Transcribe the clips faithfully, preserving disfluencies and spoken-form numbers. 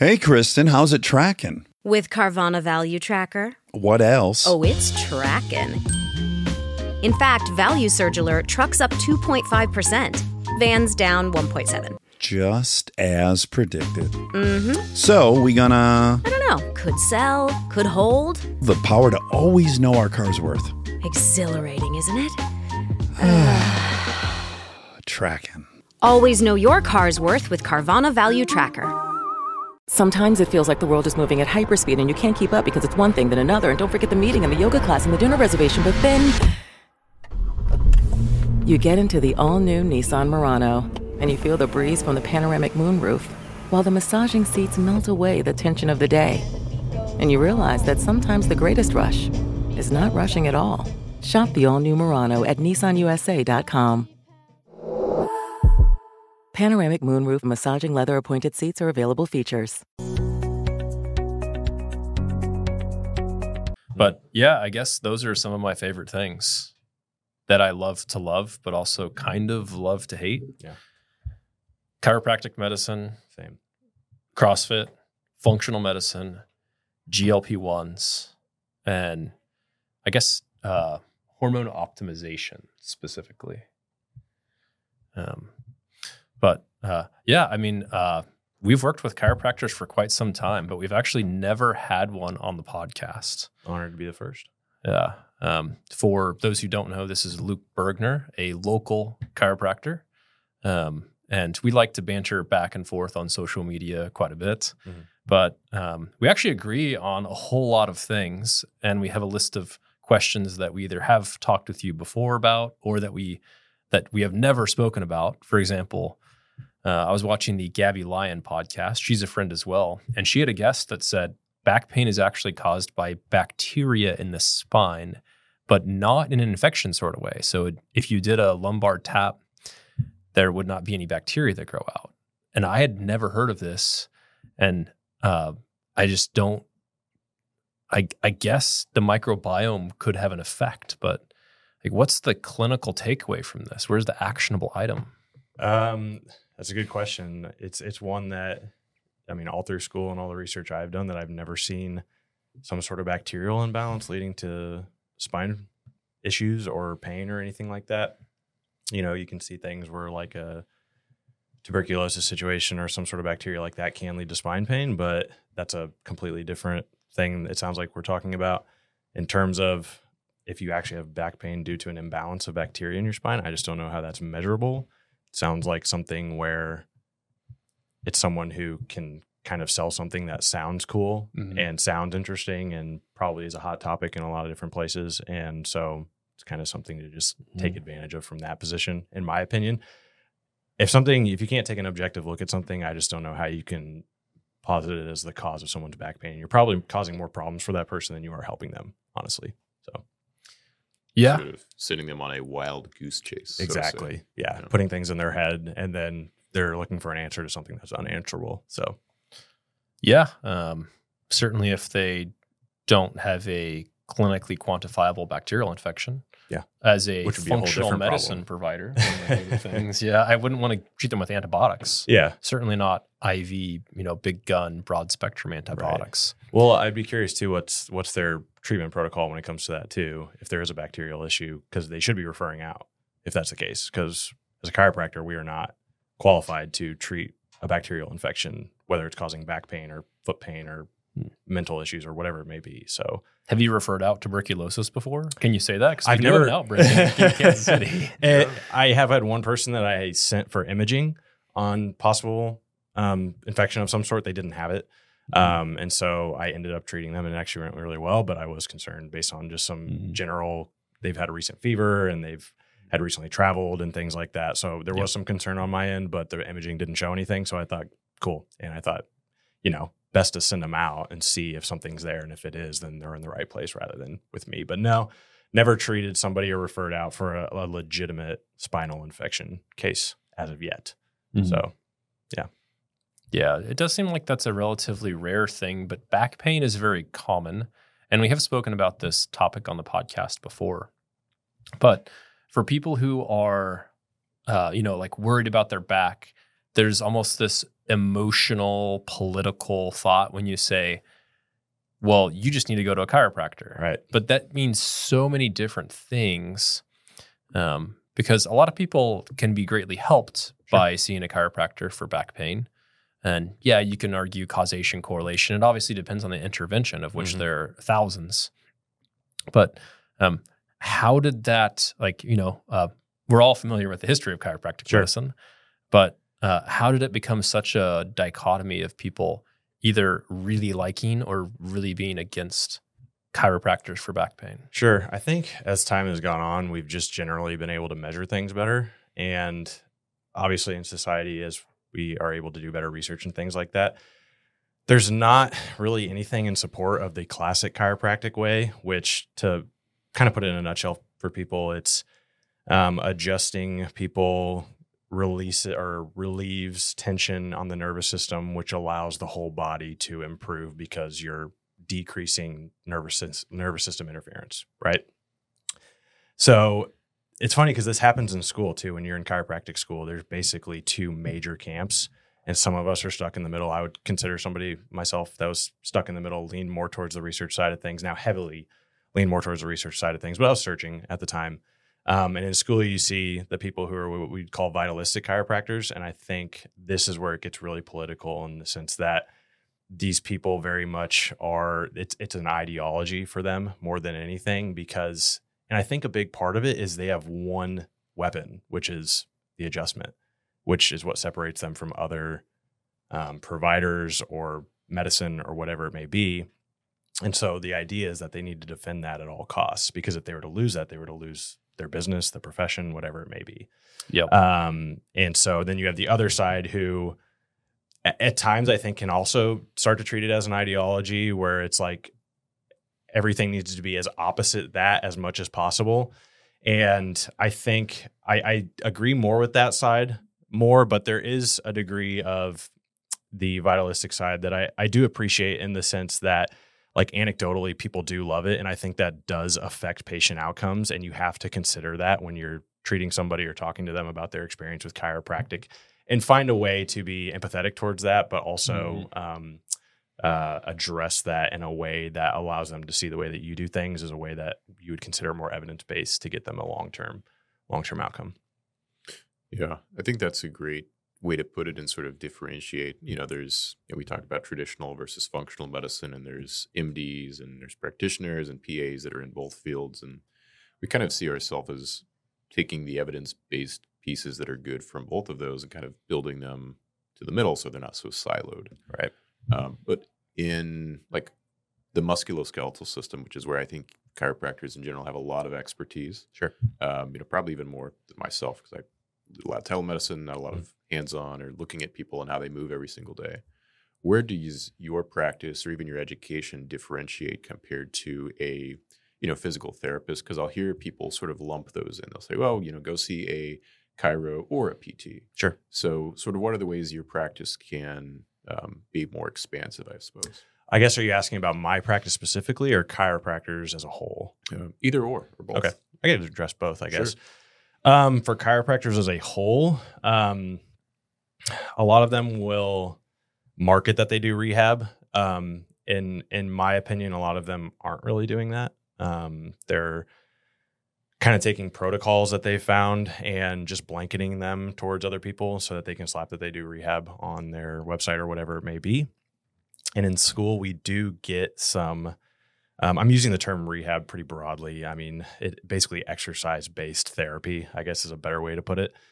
Hey, Kristen, how's it tracking? With Carvana Value Tracker. What else? Oh, it's tracking. In fact, Value Surge Alert trucks up two point five percent. Vans down one point seven. Just as predicted. Mm-hmm. So, we gonna... I don't know. Could sell, could hold. The power to always know our car's worth. Exhilarating, isn't it? Tracking. Always know your car's worth with Carvana Value Tracker. Sometimes it feels like the world is moving at hyperspeed and you can't keep up because it's one thing then another. And don't forget the meeting and the yoga class and the dinner reservation. But then you get into the all-new Nissan Murano and you feel the breeze from the panoramic moonroof while the massaging seats melt away the tension of the day. And you realize that sometimes the greatest rush is not rushing at all. Shop the all-new Murano at nissan u s a dot com. Panoramic moonroof massaging leather appointed seats are available features. But yeah, I guess those are some of my favorite things that I love to love, but also kind of love to hate. Yeah. Chiropractic medicine, Same. CrossFit, functional medicine, G L P ones, and I guess uh, hormone optimization specifically. Um, but uh, yeah, I mean, uh, we've worked with chiropractors for quite some time, but we've actually never had one on the podcast. Honored to be the first. Yeah. Um, for those who don't know, this is Luke Bergner, a local chiropractor. Um, and we like to banter back and forth on social media quite a bit. Mm-hmm. But um, we actually agree on a whole lot of things. And we have a list of questions that we either have talked with you before about or that we that we have never spoken about. For example, uh, I was watching the Gabby Lyon podcast. She's a friend as well. And she had a guest that said back pain is actually caused by bacteria in the spine, but not in an infection sort of way. So if you did a lumbar tap, there would not be any bacteria that grow out. And I had never heard of this. And uh, I just don't, I, I guess the microbiome could have an effect, but like, what's the clinical takeaway from this? Where's the actionable item? Um, that's a good question. It's it's one that, I mean, all through school and all the research I've done, that I've never seen some sort of bacterial imbalance leading to spine issues or pain or anything like that. You know, you can see things where like a tuberculosis situation or some sort of bacteria like that can lead to spine pain, but that's a completely different thing. It sounds like we're talking about in terms of if you actually have back pain due to an imbalance of bacteria in your spine. I just don't know how that's measurable. It sounds like something where it's someone who can kind of sell something that sounds cool mm-hmm. and sounds interesting and probably is a hot topic in a lot of different places. And so it's kind of something to just mm-hmm. take advantage of from that position, in my opinion. If something, if you can't take an objective look at something, I just don't know how you can posit it as the cause of someone's back pain. You're probably causing more problems for that person than you are helping them, honestly. So, yeah, sort of sending them on a wild goose chase. Exactly. So yeah. yeah, putting things in their head, and then they're looking for an answer to something that's unanswerable. So, yeah, um, certainly if they don't have a clinically quantifiable bacterial infection. Yeah, as a Which would be functional a whole medicine provider, things. Yeah, I wouldn't want to treat them with antibiotics. Yeah, certainly not I V, you know, big gun, broad spectrum antibiotics. Right. Well, I'd be curious too. What's what's their treatment protocol when it comes to that too? If there is a bacterial issue, because they should be referring out if that's the case. Because as a chiropractor, we are not qualified to treat a bacterial infection, whether it's causing back pain or foot pain or mental issues or whatever it may be. So, have you referred out tuberculosis before? Can you say that? Because I've never never an outbreak in Kansas City. it, I have had one person that I sent for imaging on possible um, infection of some sort. They didn't have it, um, and so I ended up treating them, and it actually went really well. But I was concerned based on just some mm-hmm. general. They've had a recent fever, and they've had recently traveled and things like that. So there was yep. some concern on my end, but the imaging didn't show anything. So I thought, cool, and I thought, you know, best to send them out and see if something's there. And if it is, then they're in the right place rather than with me. But no, never treated somebody or referred out for a, a legitimate spinal infection case as of yet. Mm-hmm. So, yeah. Yeah, it does seem like that's a relatively rare thing, but back pain is very common. And we have spoken about this topic on the podcast before. But for people who are, uh, you know, like worried about their back, there's almost this emotional, political thought when you say, well, you just need to go to a chiropractor. Right. But that means so many different things um, because a lot of people can be greatly helped sure. by seeing a chiropractor for back pain. And yeah, you can argue causation, correlation. It obviously depends on the intervention, of which mm-hmm. there are thousands. But um, how did that, like, you know, uh, we're all familiar with the history of chiropractic sure. medicine, but uh, how did it become such a dichotomy of people either really liking or really being against chiropractors for back pain? Sure. I think as time has gone on, we've just generally been able to measure things better. And obviously in society, as we are able to do better research and things like that, there's not really anything in support of the classic chiropractic way, which, to kind of put it in a nutshell for people, it's um, adjusting people release it or relieves tension on the nervous system, which allows the whole body to improve because you're decreasing nervous nervous system interference, right? So it's funny because this happens in school too. When you're in chiropractic school, there's basically two major camps, and some of us are stuck in the middle. I would consider somebody, myself, that was stuck in the middle, lean more towards the research side of things, now heavily lean more towards the research side of things, but I was searching at the time. Um, and in school, you see the people who are what we'd call vitalistic chiropractors. And I think this is where it gets really political, in the sense that these people very much are, it's, it's an ideology for them more than anything, because, and I think a big part of it is they have one weapon, which is the adjustment, which is what separates them from other um, providers or medicine or whatever it may be. And so the idea is that they need to defend that at all costs, because if they were to lose that, they were to lose their business, the profession, whatever it may be. Yep. Um, and so then you have the other side who at, at times I think can also start to treat it as an ideology, where it's like everything needs to be as opposite that as much as possible. And I think I, I agree more with that side more, but there is a degree of the vitalistic side that I, I do appreciate, in the sense that, like, anecdotally, people do love it. And I think that does affect patient outcomes. And you have to consider that when you're treating somebody or talking to them about their experience with chiropractic, and find a way to be empathetic towards that, but also mm-hmm. um, uh, address that in a way that allows them to see the way that you do things as a way that you would consider more evidence-based to get them a long-term, long-term outcome. Yeah, I think that's a great way to put it and sort of differentiate. You know, there's, you know, we talked about traditional versus functional medicine, and there's M Ds and there's practitioners and P As that are in both fields. And we kind of see ourselves as taking the evidence-based pieces that are good from both of those and kind of building them to the middle so they're not so siloed. Right. Um, but in like the musculoskeletal system, which is where I think chiropractors in general have a lot of expertise. Sure. Um, you know, probably even more than myself, because I do a lot of telemedicine, not a lot mm-hmm. of hands-on or looking at people and how they move every single day. Where does your practice or even your education differentiate compared to a, you know, physical therapist? Because I'll hear people sort of lump those in. They'll say, well, you know, go see a chiro or a P T. Sure. So sort of what are the ways your practice can um, be more expansive, I suppose? I guess, are you asking about my practice specifically or chiropractors as a whole? Uh, either or, or both. Okay. I got to address both, I guess. Sure. Um, for chiropractors as a whole, um, a lot of them will market that they do rehab. Um, in in my opinion, a lot of them aren't really doing that. Um, they're kind of taking protocols that they found and just blanketing them towards other people so that they can slap that they do rehab on their website or whatever it may be. And in school, we do get some, um, I'm using the term rehab pretty broadly. I mean, it basically exercise-based therapy, I guess, is a better way to put it.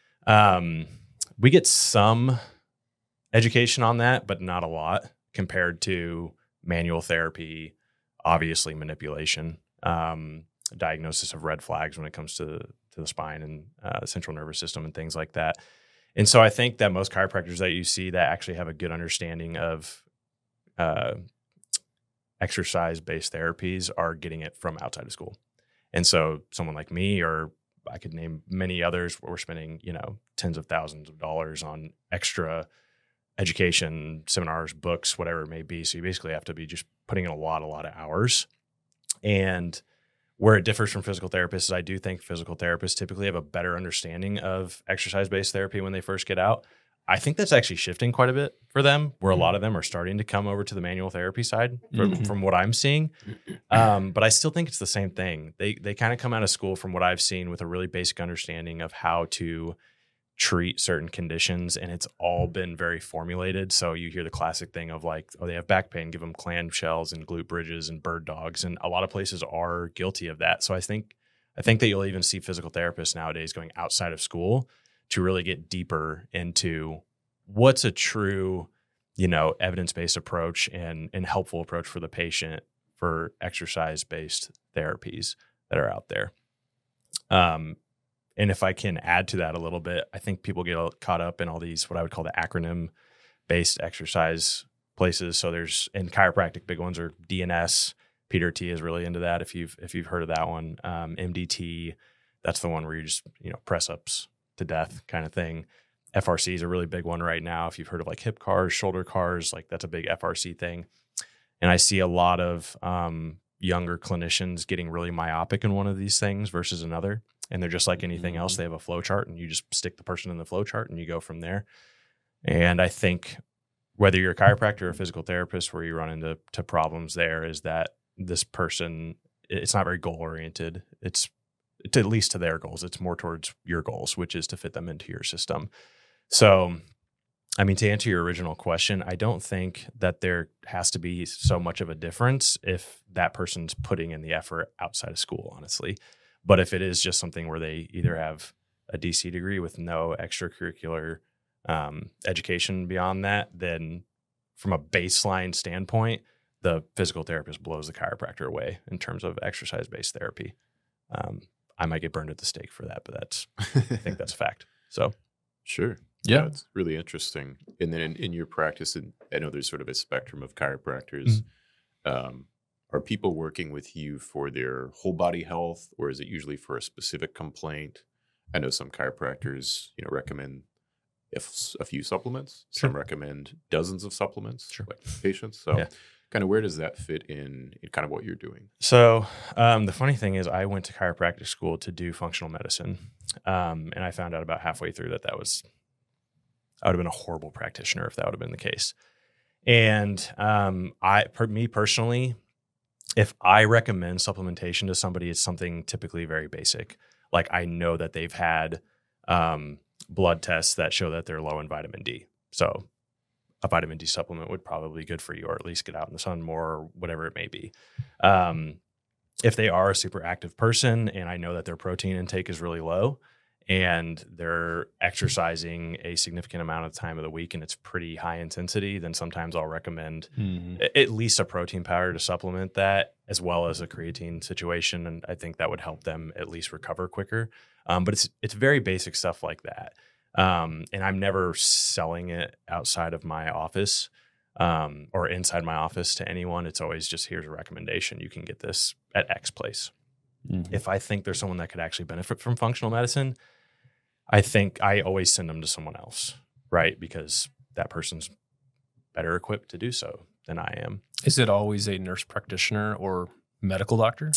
Um, we get some education on that, but not a lot compared to manual therapy, obviously manipulation, um, diagnosis of red flags when it comes to, to the spine and uh, central nervous system and things like that. And so I think that most chiropractors that you see that actually have a good understanding of uh, exercise-based therapies are getting it from outside of school. And so someone like me, or I could name many others, where we're spending, you know, tens of thousands of dollars on extra education, seminars, books, whatever it may be. So you basically have to be just putting in a lot, a lot of hours. And where it differs from physical therapists is I do think physical therapists typically have a better understanding of exercise-based therapy when they first get out. I think that's actually shifting quite a bit for them, where a lot of them are starting to come over to the manual therapy side from, Mm-hmm. from what I'm seeing. Um, but I still think it's the same thing. They they kind of come out of school from what I've seen with a really basic understanding of how to treat certain conditions, and it's all been very formulated. So you hear the classic thing of like, oh, they have back pain, give them clamshells and glute bridges and bird dogs, and a lot of places are guilty of that. So I think I think that you'll even see physical therapists nowadays going outside of school to really get deeper into what's a true, you know, evidence-based approach and and helpful approach for the patient for exercise-based therapies that are out there. Um, and if I can add to that a little bit, I think people get caught up in all these, what I would call the acronym-based exercise places. So there's, in chiropractic, big ones are D N S. Peter T is really into that. If you've if you've heard of that one, um, M D T, that's the one where you just, you know, press ups to death kind of thing. F R C is a really big one right now. If you've heard of like hip cars, shoulder cars, like that's a big F R C thing. And I see a lot of um, younger clinicians getting really myopic in one of these things versus another. And they're just like anything mm-hmm. else. They have a flow chart, and you just stick the person in the flow chart and you go from there. And I think whether you're a chiropractor or a physical therapist, where you run into to problems there is that this person, it's not very goal oriented. It's, it's at least to their goals. It's more towards your goals, which is to fit them into your system. So, I mean, to answer your original question, I don't think that there has to be so much of a difference if that person's putting in the effort outside of school, honestly. But if it is just something where they either have a D C degree with no extracurricular um, education beyond that, then from a baseline standpoint, the physical therapist blows the chiropractor away in terms of exercise-based therapy. Um, I might get burned at the stake for that, but that's I think that's a fact. So, sure. Yeah. yeah, it's really interesting. And then in, in your practice, and I know there's sort of a spectrum of chiropractors. Mm-hmm. Um, are people working with you for their whole body health, or is it usually for a specific complaint? I know some chiropractors, you know, recommend if a few supplements. Sure. Some recommend dozens of supplements, sure. like patients. So, yeah. kind of where does that fit in, in kind of what you're doing? So um, the funny thing is, I went to chiropractic school to do functional medicine, um, and I found out about halfway through that that was. I would have been a horrible practitioner if that would have been the case. And um, I, per, me personally, if I recommend supplementation to somebody, it's something typically very basic. Like I know that they've had um, blood tests that show that they're low in vitamin D. So a vitamin D supplement would probably be good for you, or at least get out in the sun more, or whatever it may be. Um, if they are a super active person and I know that their protein intake is really low, and they're exercising a significant amount of time of the week and it's pretty high intensity, then sometimes I'll recommend mm-hmm. at least a protein powder to supplement that, as well as a creatine situation. And I think that would help them at least recover quicker. Um, but it's it's very basic stuff like that. Um, and I'm never selling it outside of my office um, or inside my office to anyone. It's always just, here's a recommendation. You can get this at X place. Mm-hmm. If I think there's someone that could actually benefit from functional medicine, I think I always send them to someone else, right? Because that person's better equipped to do so than I am. Is it always a nurse practitioner or medical doctor?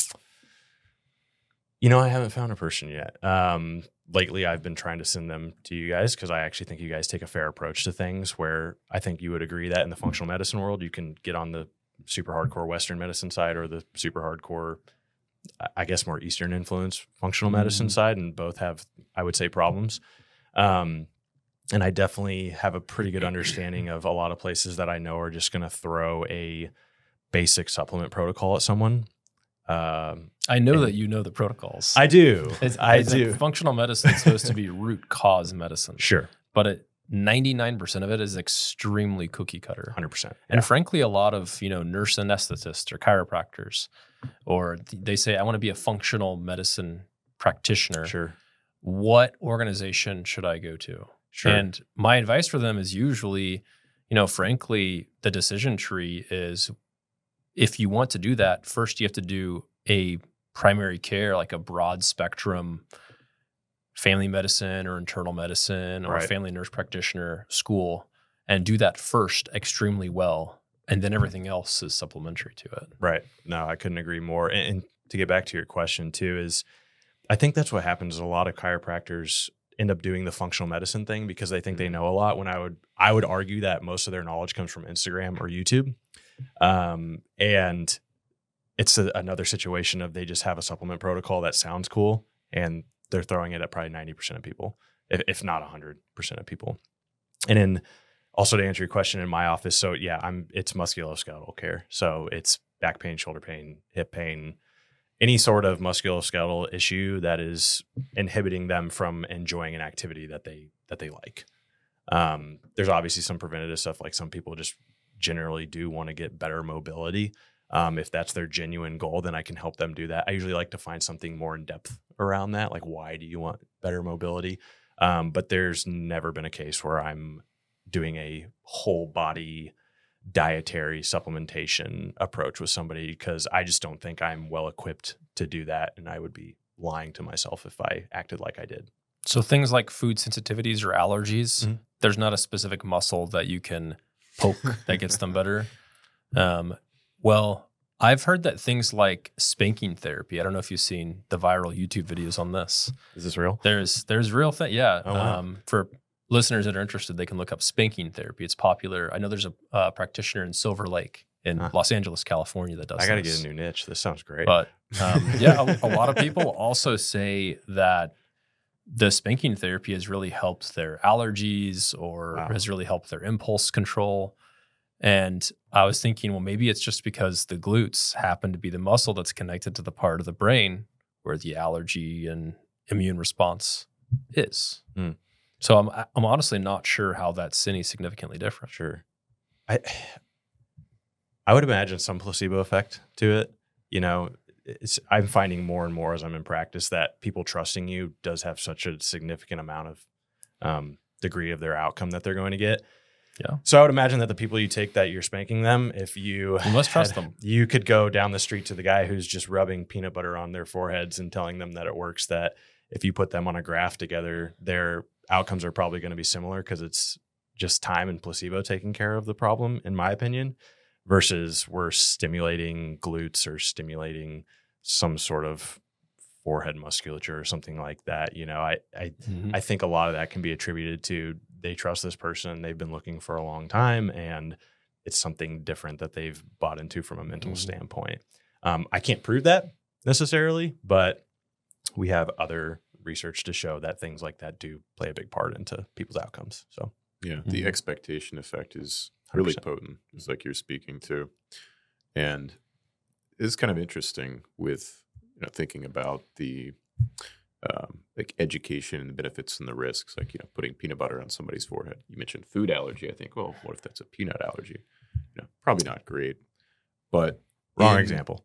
You know, I haven't found a person yet. Um, lately, I've been trying to send them to you guys because I actually think you guys take a fair approach to things, where I think you would agree that in the functional medicine world, you can get on the super hardcore Western medicine side or the super hardcore, I guess, more Eastern influence functional medicine mm-hmm. side, and both have, I would say, problems. Um, and I definitely have a pretty good understanding of a lot of places that I know are just going to throw a basic supplement protocol at someone. Um, I know that you know the protocols. I do. It's, I it's do. Like functional medicine is supposed to be root cause medicine. Sure. But it, ninety-nine percent of it is extremely cookie cutter. one hundred percent. And yeah. frankly, a lot of, you know, nurse anesthetists or chiropractors, or they say, I want to be a functional medicine practitioner. Sure. What organization should I go to? Sure. And my advice for them is usually, you know, frankly, the decision tree is, if you want to do that, first you have to do a primary care, like a broad spectrum family medicine or internal medicine or right. family nurse practitioner school, and do that first extremely well. And then everything else is supplementary to it. Right. No, I couldn't agree more. And, and to get back to your question too, is I think that's what happens. A lot of chiropractors, end up doing the functional medicine thing because they think they know a lot. When I would, I would argue that most of their knowledge comes from Instagram or YouTube. Um, and it's a, another situation of they just have a supplement protocol that sounds cool and they're throwing it at probably ninety percent of people, if, if not one hundred percent of people. And then also to answer your question, in my office, so yeah, I'm it's musculoskeletal care. So it's back pain, shoulder pain, hip pain, any sort of musculoskeletal issue that is inhibiting them from enjoying an activity that they that they like. Um, there's obviously some preventative stuff, like some people just generally do want to get better mobility. Um, if that's their genuine goal, then I can help them do that. I usually like to find something more in depth around that, like why do you want better mobility? Um, but there's never been a case where I'm doing a whole body dietary supplementation approach with somebody, because I just don't think I'm well equipped to do that. And I would be lying to myself if I acted like I did. So things like food sensitivities or allergies, Mm-hmm. there's not a specific muscle that you can poke that gets them better. Um, well, I've heard that things like spanking therapy, I don't know if you've seen the viral YouTube videos on this. Is this real? There's there's real thing. Yeah. Oh, wow. Um, for listeners that are interested, they can look up spanking therapy. It's popular. I know there's a uh, practitioner in Silver Lake in Huh. Los Angeles, California that does I got to this. get a new niche. This sounds great. But um, yeah, a, a lot of people also say that the spanking therapy has really helped their allergies or Wow. has really helped their impulse control. And I was thinking, well, maybe it's just because the glutes happen to be the muscle that's connected to the part of the brain where the allergy and immune response is. Hmm. So I'm I'm honestly not sure how that's any significantly different. Sure. I I would imagine some placebo effect to it. You know, it's, I'm finding more and more as I'm in practice that people trusting you does have such a significant amount of um, degree of their outcome that they're going to get. Yeah. So I would imagine that the people you take that you're spanking them, if you You must trust had- them. you could go down the street to the guy who's just rubbing peanut butter on their foreheads and telling them that it works, that if you put them on a graph together, their outcomes are probably going to be similar because it's just time and placebo taking care of the problem, in my opinion, versus we're stimulating glutes or stimulating some sort of forehead musculature or something like that. You know, I I, Mhm. I think a lot of that can be attributed to they trust this person, they've been looking for a long time, and it's something different that they've bought into from a mental Mhm. standpoint. Um, I can't prove that necessarily, but we have other research to show that things like that do play a big part into people's outcomes. So Yeah, the Mhm. expectation effect is really one hundred percent. potent. It's like you're speaking to, and it's kind of interesting with you know thinking about the um, like education and the benefits and the risks. Like you know, putting peanut butter on somebody's forehead. You mentioned food allergy. I think, well, what if that's a peanut allergy? You know, probably not great. But wrong in- example.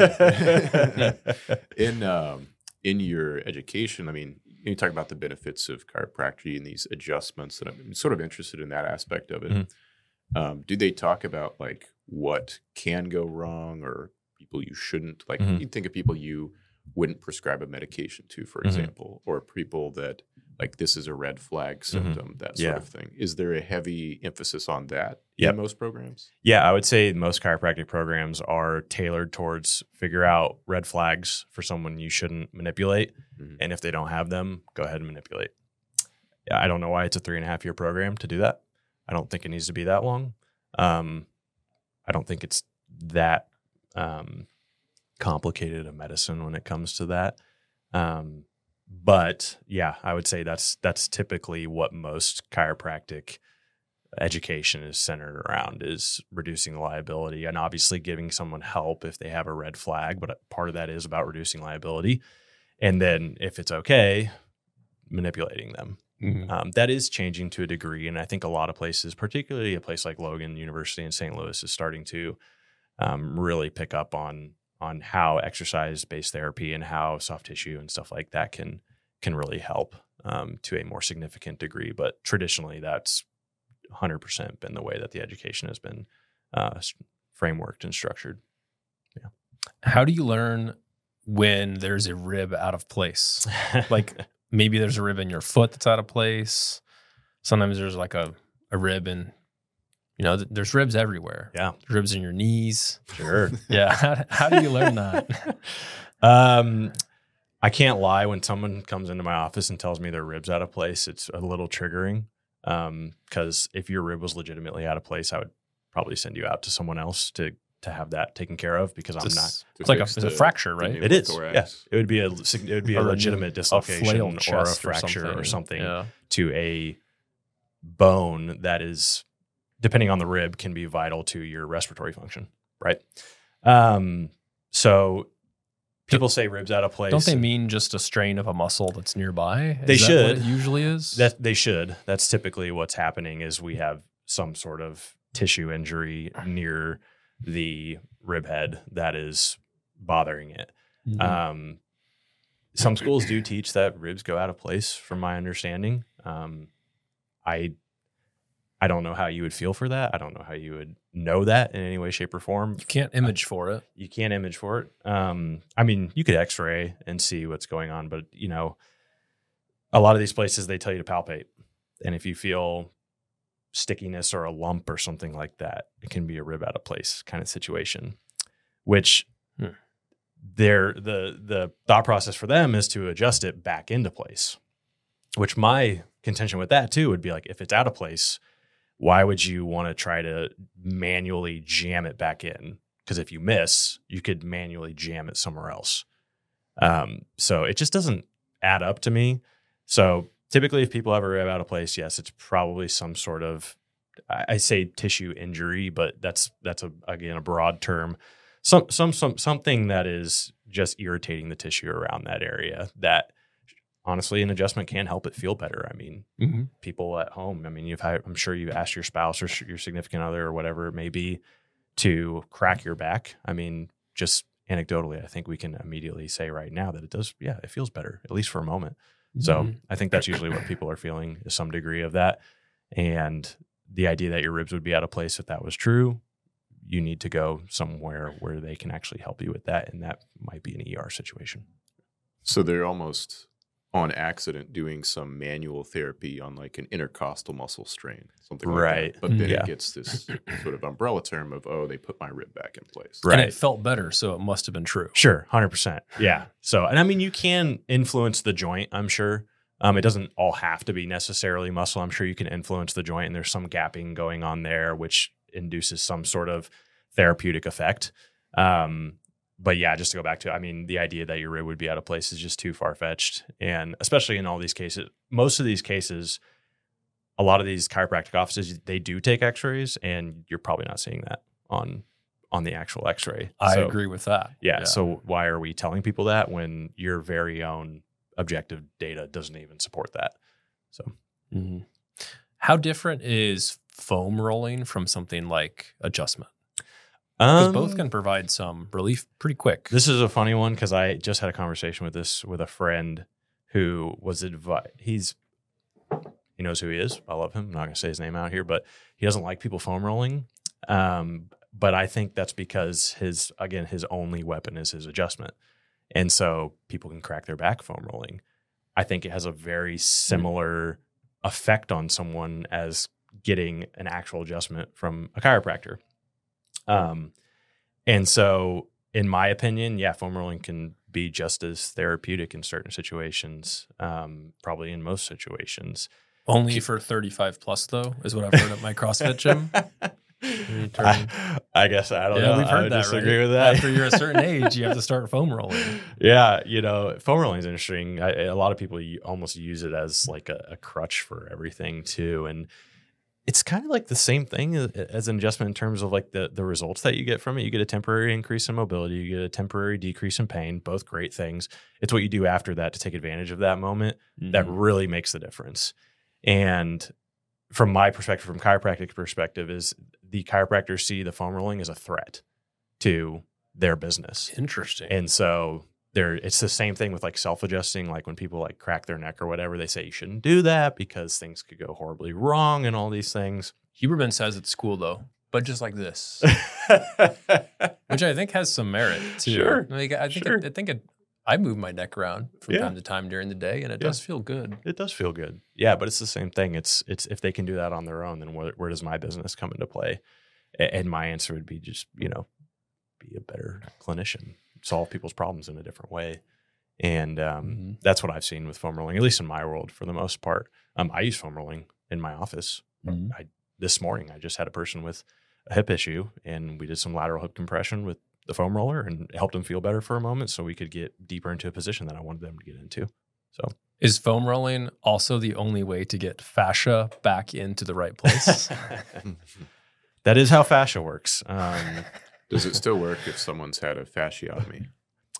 in um, in your education, I mean, you talk about the benefits of chiropractic and these adjustments, and I'm sort of interested in that aspect of it. Mhm. Um, do they talk about like what can go wrong or people you shouldn't? Like Mhm. you think of people you wouldn't prescribe a medication to, for Mhm. example, or people that like this is a red flag symptom, that sort Yeah. of thing. Is there a heavy emphasis on that Yep. in most programs? Yeah, I would say most chiropractic programs are tailored towards figure out red flags for someone you shouldn't manipulate. Mhm. And if they don't have them, go ahead and manipulate. Yeah, I don't know why it's a three and a half year program to do that. I don't think it needs to be that long. Um, I don't think it's that um, complicated a medicine when it comes to that. Um, but yeah, I would say that's that's typically what most chiropractic education is centered around, is reducing the liability and obviously giving someone help if they have a red flag. But part of that is about reducing liability. And then if it's okay, manipulating them. Mhm. Um, that is changing to a degree. And I think a lot of places, particularly a place like Logan University in Saint Louis, is starting to um, really pick up on on how exercise-based therapy and how soft tissue and stuff like that can can really help um, to a more significant degree. But traditionally, that's one hundred percent been the way that the education has been uh, s- frameworked and structured. How do you learn when there's a rib out of place? Like maybe there's a rib in your foot that's out of place. Sometimes there's like a, a rib in, you know, th- there's ribs everywhere. yeah, There's ribs in your knees. sure. Yeah. How, how do you learn that? um, I can't lie. When someone comes into my office and tells me their rib's out of place, it's a little triggering. Um, because if your rib was legitimately out of place, I would probably send you out to someone else to to have that taken care of, because I'm It's, not. it's like a, fix it's a the- fracture, the right? new It is. thorax. Yeah, it would be a it would be a Or a legitimate new- a dislocation flailed or a chest fracture or something, Yeah. to a bone that is, depending on the rib, can be vital to your respiratory function, right? Um, so people say ribs out of place. Don't they mean just a strain of a muscle that's nearby? They Is that should. what it usually is. That they should. That's typically what's happening, is we have some sort of tissue injury near the rib head that is bothering it. Mhm. Um, some schools do teach that ribs go out of place, from my understanding. Um, I I don't know how you would feel for that. I don't know how you would know that in any way, shape, or form. you can't image for it. You can't image for it. Um, I mean, you could X-ray and see what's going on, but you know, a lot of these places, they tell you to palpate, and if you feel stickiness or a lump or something like that, it can be a rib out of place kind of situation. Which Hmm. their the the thought process for them is to adjust it back into place. Which my contention with that too would be like, if it's out of place, why would you want to try to manually jam it back in? Because if you miss, you could manually jam it somewhere else. Um, so it just doesn't add up to me. So typically, if people have a rib out of place, yes, it's probably some sort of, I, I say tissue injury, but that's that's a again a broad term. Some some some something that is just irritating the tissue around that area. That honestly, an adjustment can help it feel better. I mean, Mm-hmm. people at home. I mean, you've had, I'm sure you've asked your spouse or your significant other or whatever it may be to crack your back. I mean, just anecdotally, I think we can immediately say right now that it does. Yeah, it feels better, at least for a moment. So Mhm. I think that's usually what people are feeling, is some degree of that. And the idea that your ribs would be out of place, if that was true, you need to go somewhere where they can actually help you with that. And that might be an E R situation. So they're almost on accident doing some manual therapy on like an intercostal muscle strain, something like Right. that. But then Yeah. it gets this sort of umbrella term of, oh, they put my rib back in place. Right. And it felt better, so it must have been true. Sure, one hundred percent. Yeah. So, and I mean, you can influence the joint, I'm sure. Um, it doesn't all have to be necessarily muscle. I'm sure you can influence the joint, and there's some gapping going on there, which induces some sort of therapeutic effect. Um, but yeah, just to go back to, I mean, the idea that your rib would be out of place is just too far-fetched. And especially in all these cases, most of these cases, a lot of these chiropractic offices, they do take x-rays, and you're probably not seeing that on on the actual x-ray. I So- agree with that. yeah, So why are we telling people that when your very own objective data doesn't even support that? So Mhm. How different is foam rolling from something like adjustment? Because um, both can provide some relief pretty quick. This is a funny one, because I just had a conversation with this with a friend who was advi- he's he knows who he is. I love him. I'm not going to say his name out here, but he doesn't like people foam rolling. Um, but I think that's because his again his only weapon is his adjustment, and so people can crack their back foam rolling. I think it has a very similar effect on someone as getting an actual adjustment from a chiropractor. Um, and so in my opinion, yeah, foam rolling can be just as therapeutic in certain situations, um, probably in most situations. Only for thirty-five plus, though, is what I've heard at my CrossFit gym. You turn- I, I guess I don't yeah, know. we've I heard would that. disagree right? with that. After you're a certain age, you have to start foam rolling. Yeah, you know, foam rolling is interesting. I, a lot of people u- almost use it as like a, a crutch for everything too, and it's kind of like the same thing as, as an adjustment in terms of like the the results that you get from it. You get a temporary increase in mobility, you get a temporary decrease in pain. Both great things. It's what you do after that to take advantage of that moment that Mhm. really makes the difference. And from my perspective, from chiropractic perspective, is the chiropractors see the foam rolling as a threat to their business. Interesting. And so there, it's the same thing with like self-adjusting. Like when people like crack their neck or whatever, they say you shouldn't do that because things could go horribly wrong and all these things. Huberman says it's cool, though, but just like this, which I think has some merit, too. Sure, Like, I think, sure. it, I think it, I move my neck around from Yeah. time to time during the day, and it Yeah. does feel good. It does feel good. Yeah, but it's the same thing. It's it's if they can do that on their own, then where, where does my business come into play? A- And my answer would be just, you know, be a better clinician, solve people's problems in a different way. And um, Mm-hmm. that's what I've seen with foam rolling, at least in my world for the most part. Um, I use foam rolling in my office. Mhm. I, this morning, I just had a person with a hip issue, and we did some lateral hip compression with the foam roller and it helped them feel better for a moment so we could get deeper into a position that I wanted them to get into. So Is foam rolling also the only way to get fascia back into the right place? that is how fascia works. Um, Does it still work if someone's had a fasciotomy?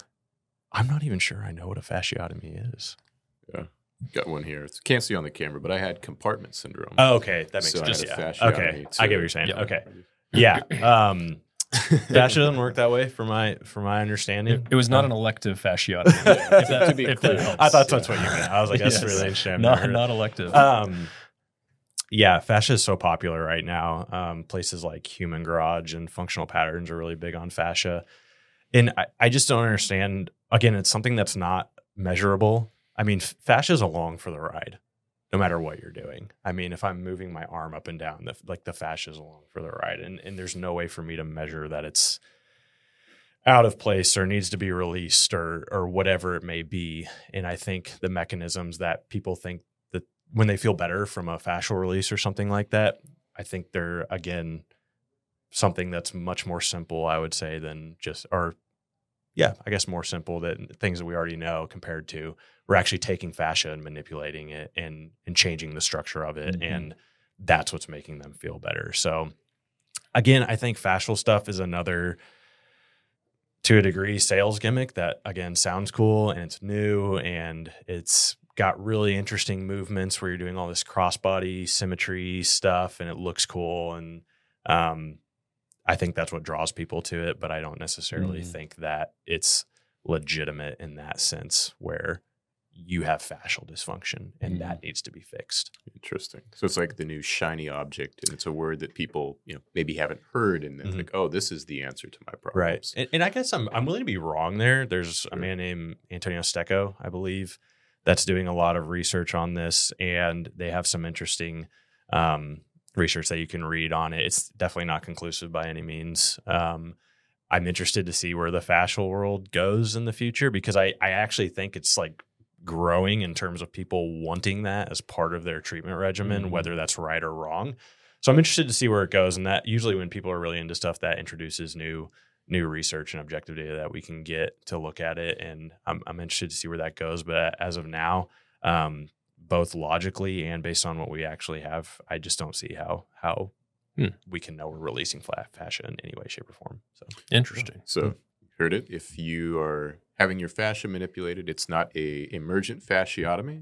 I'm not even sure I know what a fasciotomy is. Yeah. Got one here. It's, can't see on the camera, but I had compartment syndrome. Oh, okay. That makes So I sense. had a Yeah. fasciotomy Okay. too. I get what you're saying. Yeah. Okay. Yeah. Um, fascia doesn't work that way from my from my understanding. It, it was not an elective fasciotomy. if that, To be if clear. that helps. I thought that's what you meant. I was like, that's Yes. really interesting. I've Not, never heard not that. elective. Um, yeah, fascia is so popular right now. Um, places like Human Garage and Functional Patterns are really big on fascia. And I, I just don't understand. Again, it's something that's not measurable. I mean, fascia is along for the ride, no matter what you're doing. I mean, if I'm moving my arm up and down, the, like the fascia is along for the ride. And, and there's no way for me to measure that it's out of place or needs to be released or or whatever it may be. And I think the mechanisms that people think that when they feel better from a fascial release or something like that, I think they're, again, something that's much more simple, I would say, than just, or yeah, I guess more simple than things that we already know compared to we're actually taking fascia and manipulating it and and changing the structure of it. Mm-hmm. And that's what's making them feel better. So again, I think fascial stuff is another, to a degree, sales gimmick that, again, sounds cool and it's new and it's got really interesting movements where you're doing all this crossbody symmetry stuff and it looks cool. And um, I think that's what draws people to it, but I don't necessarily Mm. think that it's legitimate in that sense where you have fascial dysfunction and Mm. that needs to be fixed. Interesting. So it's like the new shiny object, and it's a word that people, you know, maybe haven't heard, and then Mhm. like, oh, this is the answer to my Right. problems. And, and I guess I'm I'm willing to be wrong there. There's a Sure. man named Antonio Stecco, I believe, that's doing a lot of research on this, and they have some interesting um, research that you can read on it. It's definitely not conclusive by any means. Um, I'm interested to see where the fascial world goes in the future because I, I actually think it's like growing in terms of people wanting that as part of their treatment regimen, Mhm. whether that's right or wrong. So I'm interested to see where it goes. And that usually when people are really into stuff, that introduces new new research and objective data that we can get to look at it. And I'm, I'm interested to see where that goes. But as of now, um, both logically and based on what we actually have, I just don't see how how Hmm. we can know we're releasing flat fascia in any way, shape, or form. So Interesting. So Hmm. you heard it. If you are having your fascia manipulated, it's not a emergent fasciotomy.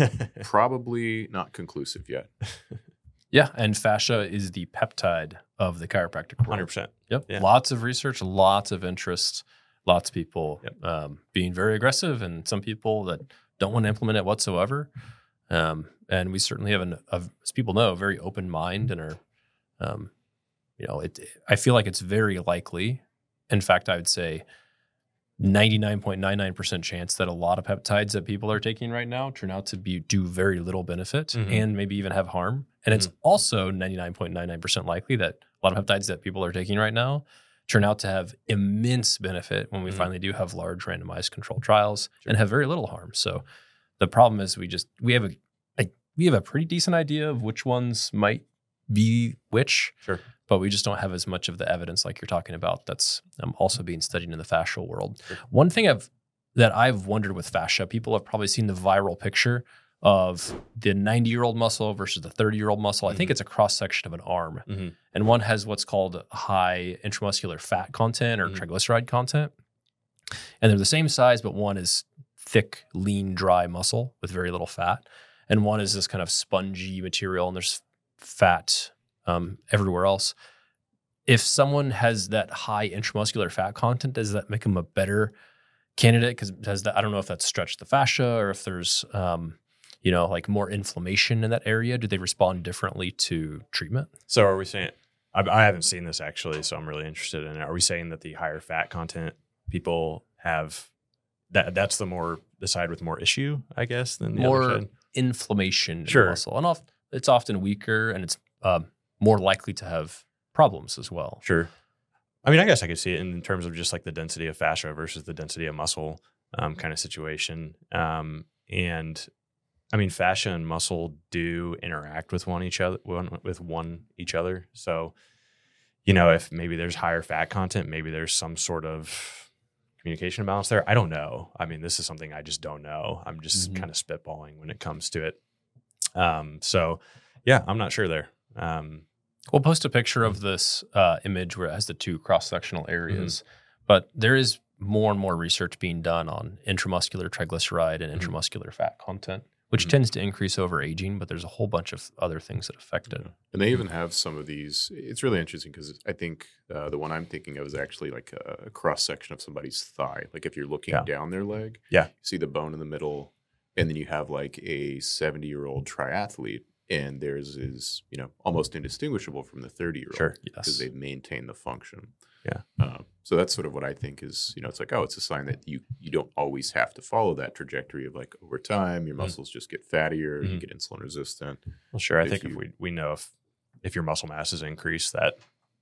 Probably not conclusive yet. Yeah, and fascia is the peptide of the chiropractic world. one hundred percent. Yep. Yeah. Lots of research, lots of interest, lots of people Yep. um, being very aggressive, and some people that don't want to implement it whatsoever. Um, and we certainly have, an, a, as people know, a very open mind and are, um, you know, it. I feel like it's very likely. In fact, I would say ninety-nine point nine nine percent chance that a lot of peptides that people are taking right now turn out to be do very little benefit Mhm. and maybe even have harm. And it's also ninety-nine point nine nine percent likely that a lot of peptides that people are taking right now turn out to have immense benefit when we Mhm. finally do have large randomized controlled trials and have very little harm. So the problem is we just we have a, a we have a pretty decent idea of which ones might be which, Sure. but we just don't have as much of the evidence like you're talking about that's um, also being studied in the fascial world. Sure. One thing I've that I've wondered with fascia, people have probably seen the viral picture of the ninety-year-old muscle versus the thirty-year-old muscle. I think Mhm. it's a cross-section of an arm. Mhm. And one has what's called high intramuscular fat content or Mhm. triglyceride content. And they're the same size, but one is thick, lean, dry muscle with very little fat. And one is this kind of spongy material, and there's fat um, everywhere else. If someone has that high intramuscular fat content, does that make them a better candidate? Because does that, I don't know if that's stretched the fascia or if there's, um, you know, like more inflammation in that area. Do they respond differently to treatment? So are we saying, I, I haven't seen this actually, so I'm really interested in it. Are we saying that the higher fat content people have, that that's the more, the side with more issue, I guess, than the More other side? inflammation in Sure. the muscle. And oft, it's often weaker and it's um, more likely to have problems as well. Sure. I mean, I guess I could see it in terms of just like the density of fascia versus the density of muscle. um, kind of situation. Um, and I mean, fascia and muscle do interact with one each other, one, with one each other. So, you know, if maybe there's higher fat content, maybe there's some sort of communication imbalance there. I don't know. I mean, this is something I just don't know. I'm just mm-hmm. kind of spitballing when it comes to it. Um, so yeah, I'm not sure there. Um, we'll post a picture of this uh, image where it has the two cross-sectional areas, mm-hmm. but there is more and more research being done on intramuscular triglyceride and mm-hmm. intramuscular fat content, which mm-hmm. tends to increase over aging, but there's a whole bunch of other things that affect it. And they even have some of these. It's really interesting because I think uh, the one I'm thinking of is actually like a, a cross-section of somebody's thigh. Like if you're looking yeah. down their leg, yeah. you see the bone in the middle, and then you have like a seventy-year-old triathlete, and theirs is, you know, almost indistinguishable from the thirty-year-old. Sure, because yes. they've maintained the function. Yeah. Uh, so that's sort of what I think is, you know, it's like, oh, it's a sign that you you don't always have to follow that trajectory of like over time, your muscles mm-hmm. just get fattier, mm-hmm. you get insulin resistant. Well, sure. I if think you, if we, we know if, if your muscle mass is increased, that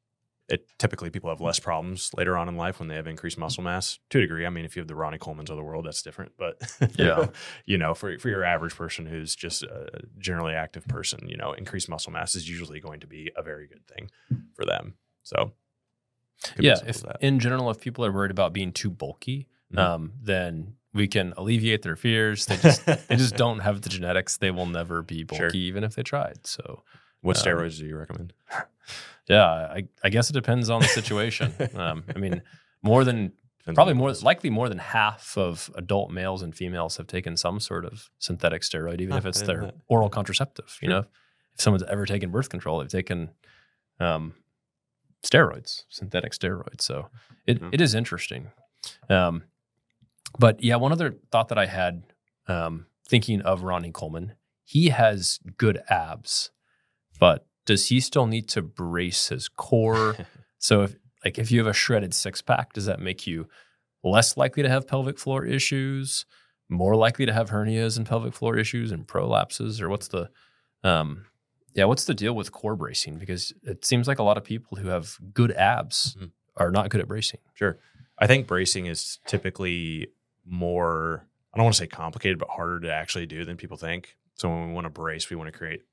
it typically people have less problems later on in life when they have increased muscle mass to a degree. I mean, if you have the Ronnie Coleman's of the world, that's different. But yeah, you know, for, for your average person who's just a generally active person, you know, increased muscle mass is usually going to be a very good thing for them. So Could yeah, if in general, if people are worried about being too bulky, mm-hmm. um, then we can alleviate their fears. They just they just don't have the genetics. They will never be bulky, sure. even if they tried. So, what um, steroids do you recommend? Yeah, I, I guess it depends on the situation. um, I mean, more than depends probably more likely more than half of adult males and females have taken some sort of synthetic steroid, even huh, if it's their oral contraceptive. Sure. You know, if someone's ever taken birth control, they've taken. Um, steroids, synthetic steroids. So it, mm-hmm. it is interesting. Um, but yeah, one other thought that I had um, thinking of Ronnie Coleman, he has good abs, but does he still need to brace his core? So if like if you have a shredded six pack, does that make you less likely to have pelvic floor issues, more likely to have hernias and pelvic floor issues and prolapses, or what's the, um, Yeah, what's the deal with core bracing? Because it seems like a lot of people who have good abs mm-hmm. are not good at bracing. Sure. I think bracing is typically more, I don't want to say complicated, but harder to actually do than people think. So when we want to brace, we want to create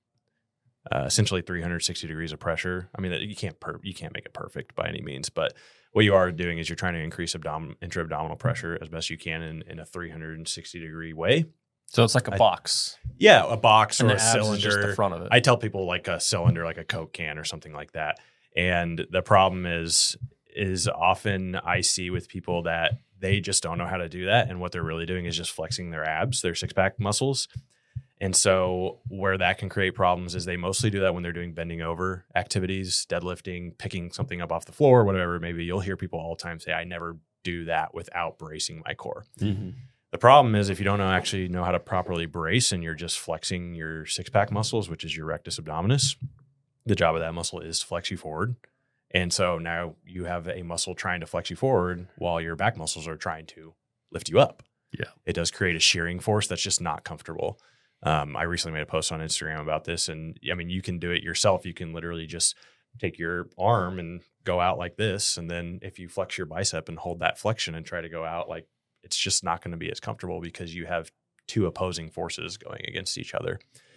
uh, essentially three hundred sixty degrees of pressure. I mean, you can't per- you can't make it perfect by any means, but what you are doing is you're trying to increase abdomen- intra-abdominal pressure as best you can in, in a three hundred sixty degree way. So it's like a box. I, yeah, a box and or the a abs cylinder. Is just the front of it. I tell people like a cylinder, like a Coke can or something like that. And the problem is, is often I see with people that they just don't know how to do that. And what they're really doing is just flexing their abs, their six pack muscles. And so where that can create problems is they mostly do that when they're doing bending over activities, deadlifting, picking something up off the floor, whatever. Maybe you'll hear people all the time say, I never do that without bracing my core. Mm-hmm. The problem is if you don't know, actually know how to properly brace and you're just flexing your six-pack muscles, which is your rectus abdominis, the job of that muscle is to flex you forward. And so now you have a muscle trying to flex you forward while your back muscles are trying to lift you up. Yeah, it does create a shearing force that's just not comfortable. Um, I recently made a post on Instagram about this. And I mean, you can do it yourself. You can literally just take your arm and go out like this. And then if you flex your bicep and hold that flexion and try to go out like, it's just not going to be as comfortable because you have two opposing forces going against each other.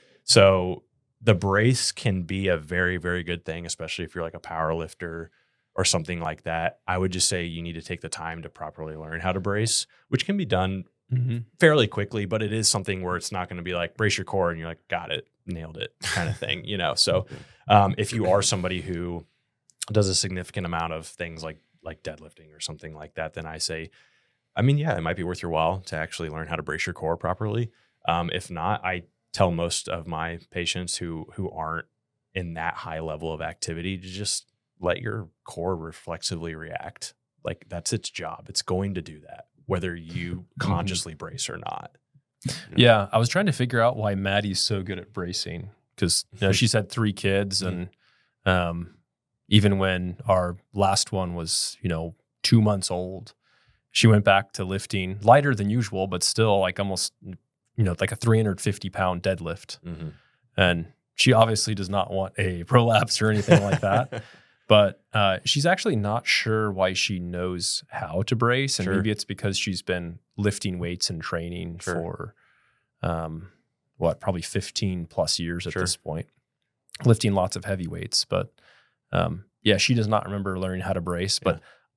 So the brace can be a very, very good thing, especially if you're like a power lifter or something like that. I would just say you need to take the time to properly learn how to brace, which can be done mm-hmm. fairly quickly, but it is something where it's not going to be like brace your core and you're like, got it, nailed it kind of thing, you know? So um, if you are somebody who does a significant amount of things like, like deadlifting or something like that, then I say, I mean, yeah, it might be worth your while to actually learn how to brace your core properly. Um, if not, I tell most of my patients who who aren't in that high level of activity to just let your core reflexively react. Like that's its job. It's going to do that, whether you consciously brace or not. Yeah, I was trying to figure out why Maddie's so good at bracing because you know, she's had three kids, and um, even when our last one was, you know, two months old, she went back to lifting lighter than usual, but still like almost, you know, like a three hundred fifty pound deadlift. Mm-hmm. And she obviously does not want a prolapse or anything like that. But uh, she's actually not sure why she knows how to brace. And sure. maybe it's because she's been lifting weights and training Sure. for um, what, probably fifteen plus years at Sure. this point, lifting lots of heavy weights. But um, yeah, she does not remember learning how to brace. But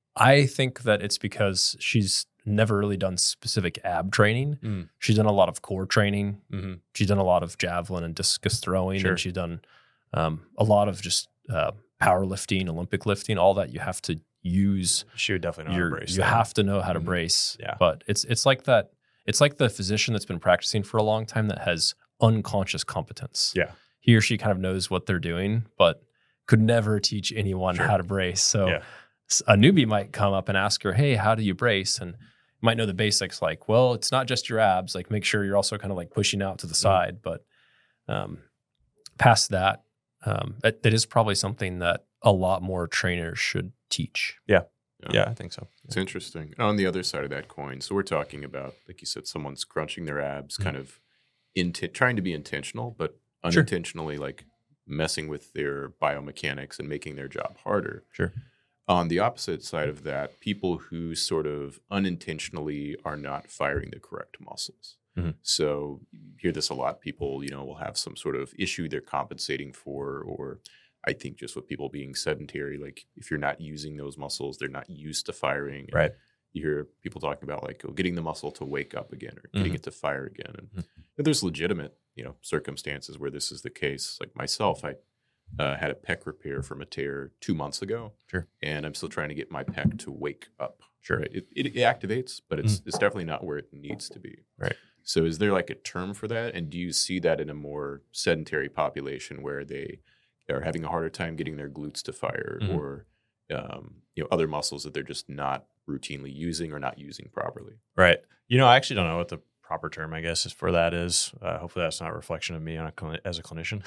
I think that it's because she's never really done specific ab training. Mm. She's done a lot of core training. Mm-hmm. She's done a lot of javelin and discus throwing, Sure. and she's done um, a lot of just uh, powerlifting, Olympic lifting, all that you have to use. She would definitely know how You're, to brace. you that. have to know how to Mhm. brace. Yeah. But it's it's like that. It's like the physician that's been practicing for a long time that has unconscious competence. Yeah. He or she kind of knows what they're doing, but could never teach anyone Sure. how to brace. So Yeah. s- a newbie might come up and ask her, "Hey, how do you brace?" And might know the basics, like, well, it's not just your abs. Like, make sure you're also kind of like pushing out to the side. But um, past that, um, that, that is probably something that a lot more trainers should teach. Yeah, I think so. It's interesting. On the other side of that coin, so we're talking about, like you said, someone's crunching their abs, kind of inti- trying to be intentional, but Sure. unintentionally like messing with their biomechanics and making their job harder. Sure. On the opposite side of that, people who sort of unintentionally are not firing the correct muscles. Mhm. So you hear this a lot. People, you know, will have some sort of issue they're compensating for, or I think just with people being sedentary, like if you're not using those muscles, they're not used to firing. Right. You hear people talking about like oh, getting the muscle to wake up again or getting Mhm. it to fire again. And, Mhm. and there's legitimate, you know, circumstances where this is the case. Like myself, I uh, had a pec repair from a tear two months ago. Sure. And I'm still trying to get my pec to wake up. Sure. Right? It, it, it activates, but it's it's definitely not where it needs to be. Right. So is there like a term for that? And do you see that in a more sedentary population where they are having a harder time getting their glutes to fire Mhm. or um, you know, other muscles that they're just not routinely using or not using properly? Right. You know, I actually don't know what the proper term, I guess, is for that is. Uh, hopefully that's not a reflection of me on a clin- as a clinician.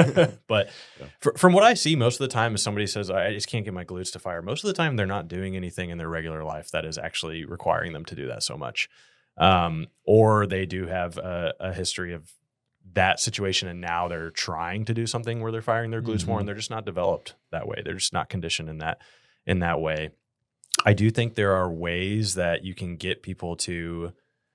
but Yeah. fr- from what I see, most of the time, if somebody says, I just can't get my glutes to fire, most of the time they're not doing anything in their regular life that is actually requiring them to do that so much. Um, or they do have a, a history of that situation, and now they're trying to do something where they're firing their glutes more, and they're just not developed that way. They're just not conditioned in that in that way. I do think there are ways that you can get people to.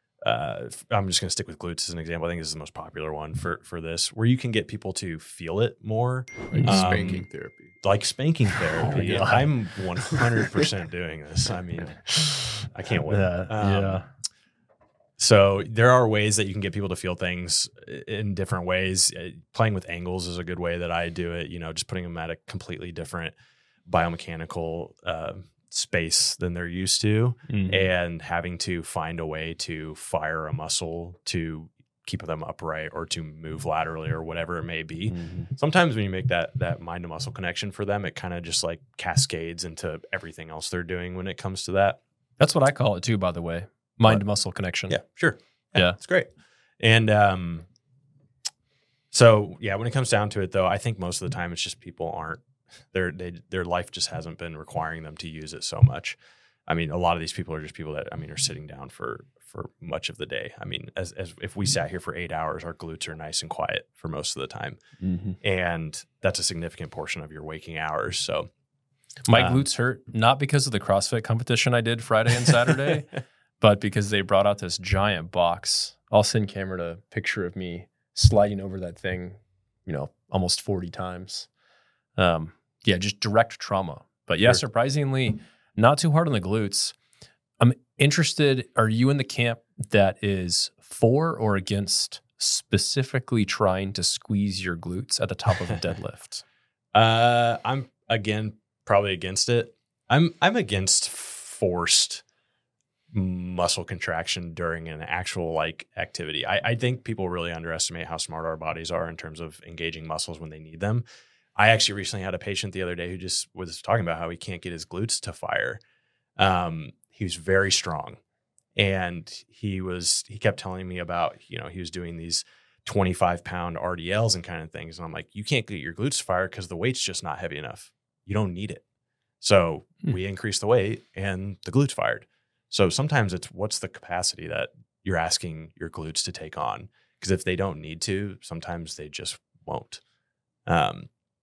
Uh, I'm just going to stick with glutes as an example. I think this is the most popular one for for this, where you can get people to feel it more, Like Um, spanking therapy. like spanking therapy. Oh, God. I'm one hundred percent doing this. I mean, I can't wait. Yeah, Um, yeah. So there are ways that you can get people to feel things in different ways. Uh, Playing with angles is a good way that I do it. You know, just putting them at a completely different biomechanical uh, space than they're used to, Mhm. and having to find a way to fire a muscle to keep them upright or to move laterally or whatever it may be. Mhm. Sometimes when you make that that mind to muscle connection for them, it kind of just like cascades into everything else they're doing when it comes to that. That's what I call it too, by the way. Mind to muscle connection. Yeah, sure. Yeah. It's great. And um, so, yeah, when it comes down to it, though, I think most of the time it's just people aren't, their they, their life just hasn't been requiring them to use it so much. I mean, a lot of these people are just people that, I mean, are sitting down for for much of the day. I mean, as, as if we sat here for eight hours, our glutes are nice and quiet for most of the time. Mhm. And that's a significant portion of your waking hours. So My Um, glutes hurt not because of the CrossFit competition I did Friday and Saturday, but because they brought out this giant box. I'll send Cameron a picture of me sliding over that thing, you know, almost forty times. Um, yeah, just direct trauma. But yeah, Sure. surprisingly, not too hard on the glutes. I'm interested, are you in the camp that is for or against specifically trying to squeeze your glutes at the top of a deadlift? Uh, I'm again probably against it. I'm I'm against forced muscle contraction during an actual like activity. I, I think people really underestimate how smart our bodies are in terms of engaging muscles when they need them. I actually recently had a patient the other day who just was talking about how he can't get his glutes to fire. Um, he was very strong, and he was he kept telling me about, you know, he was doing these twenty-five pound R D Ls and kind of things. And I'm like, you can't get your glutes to fire because the weight's just not heavy enough. You don't need it. So Hmm. we increased the weight and the glutes fired. So sometimes it's what's the capacity that you're asking your glutes to take on? Because if they don't need to, sometimes they just won't. Um,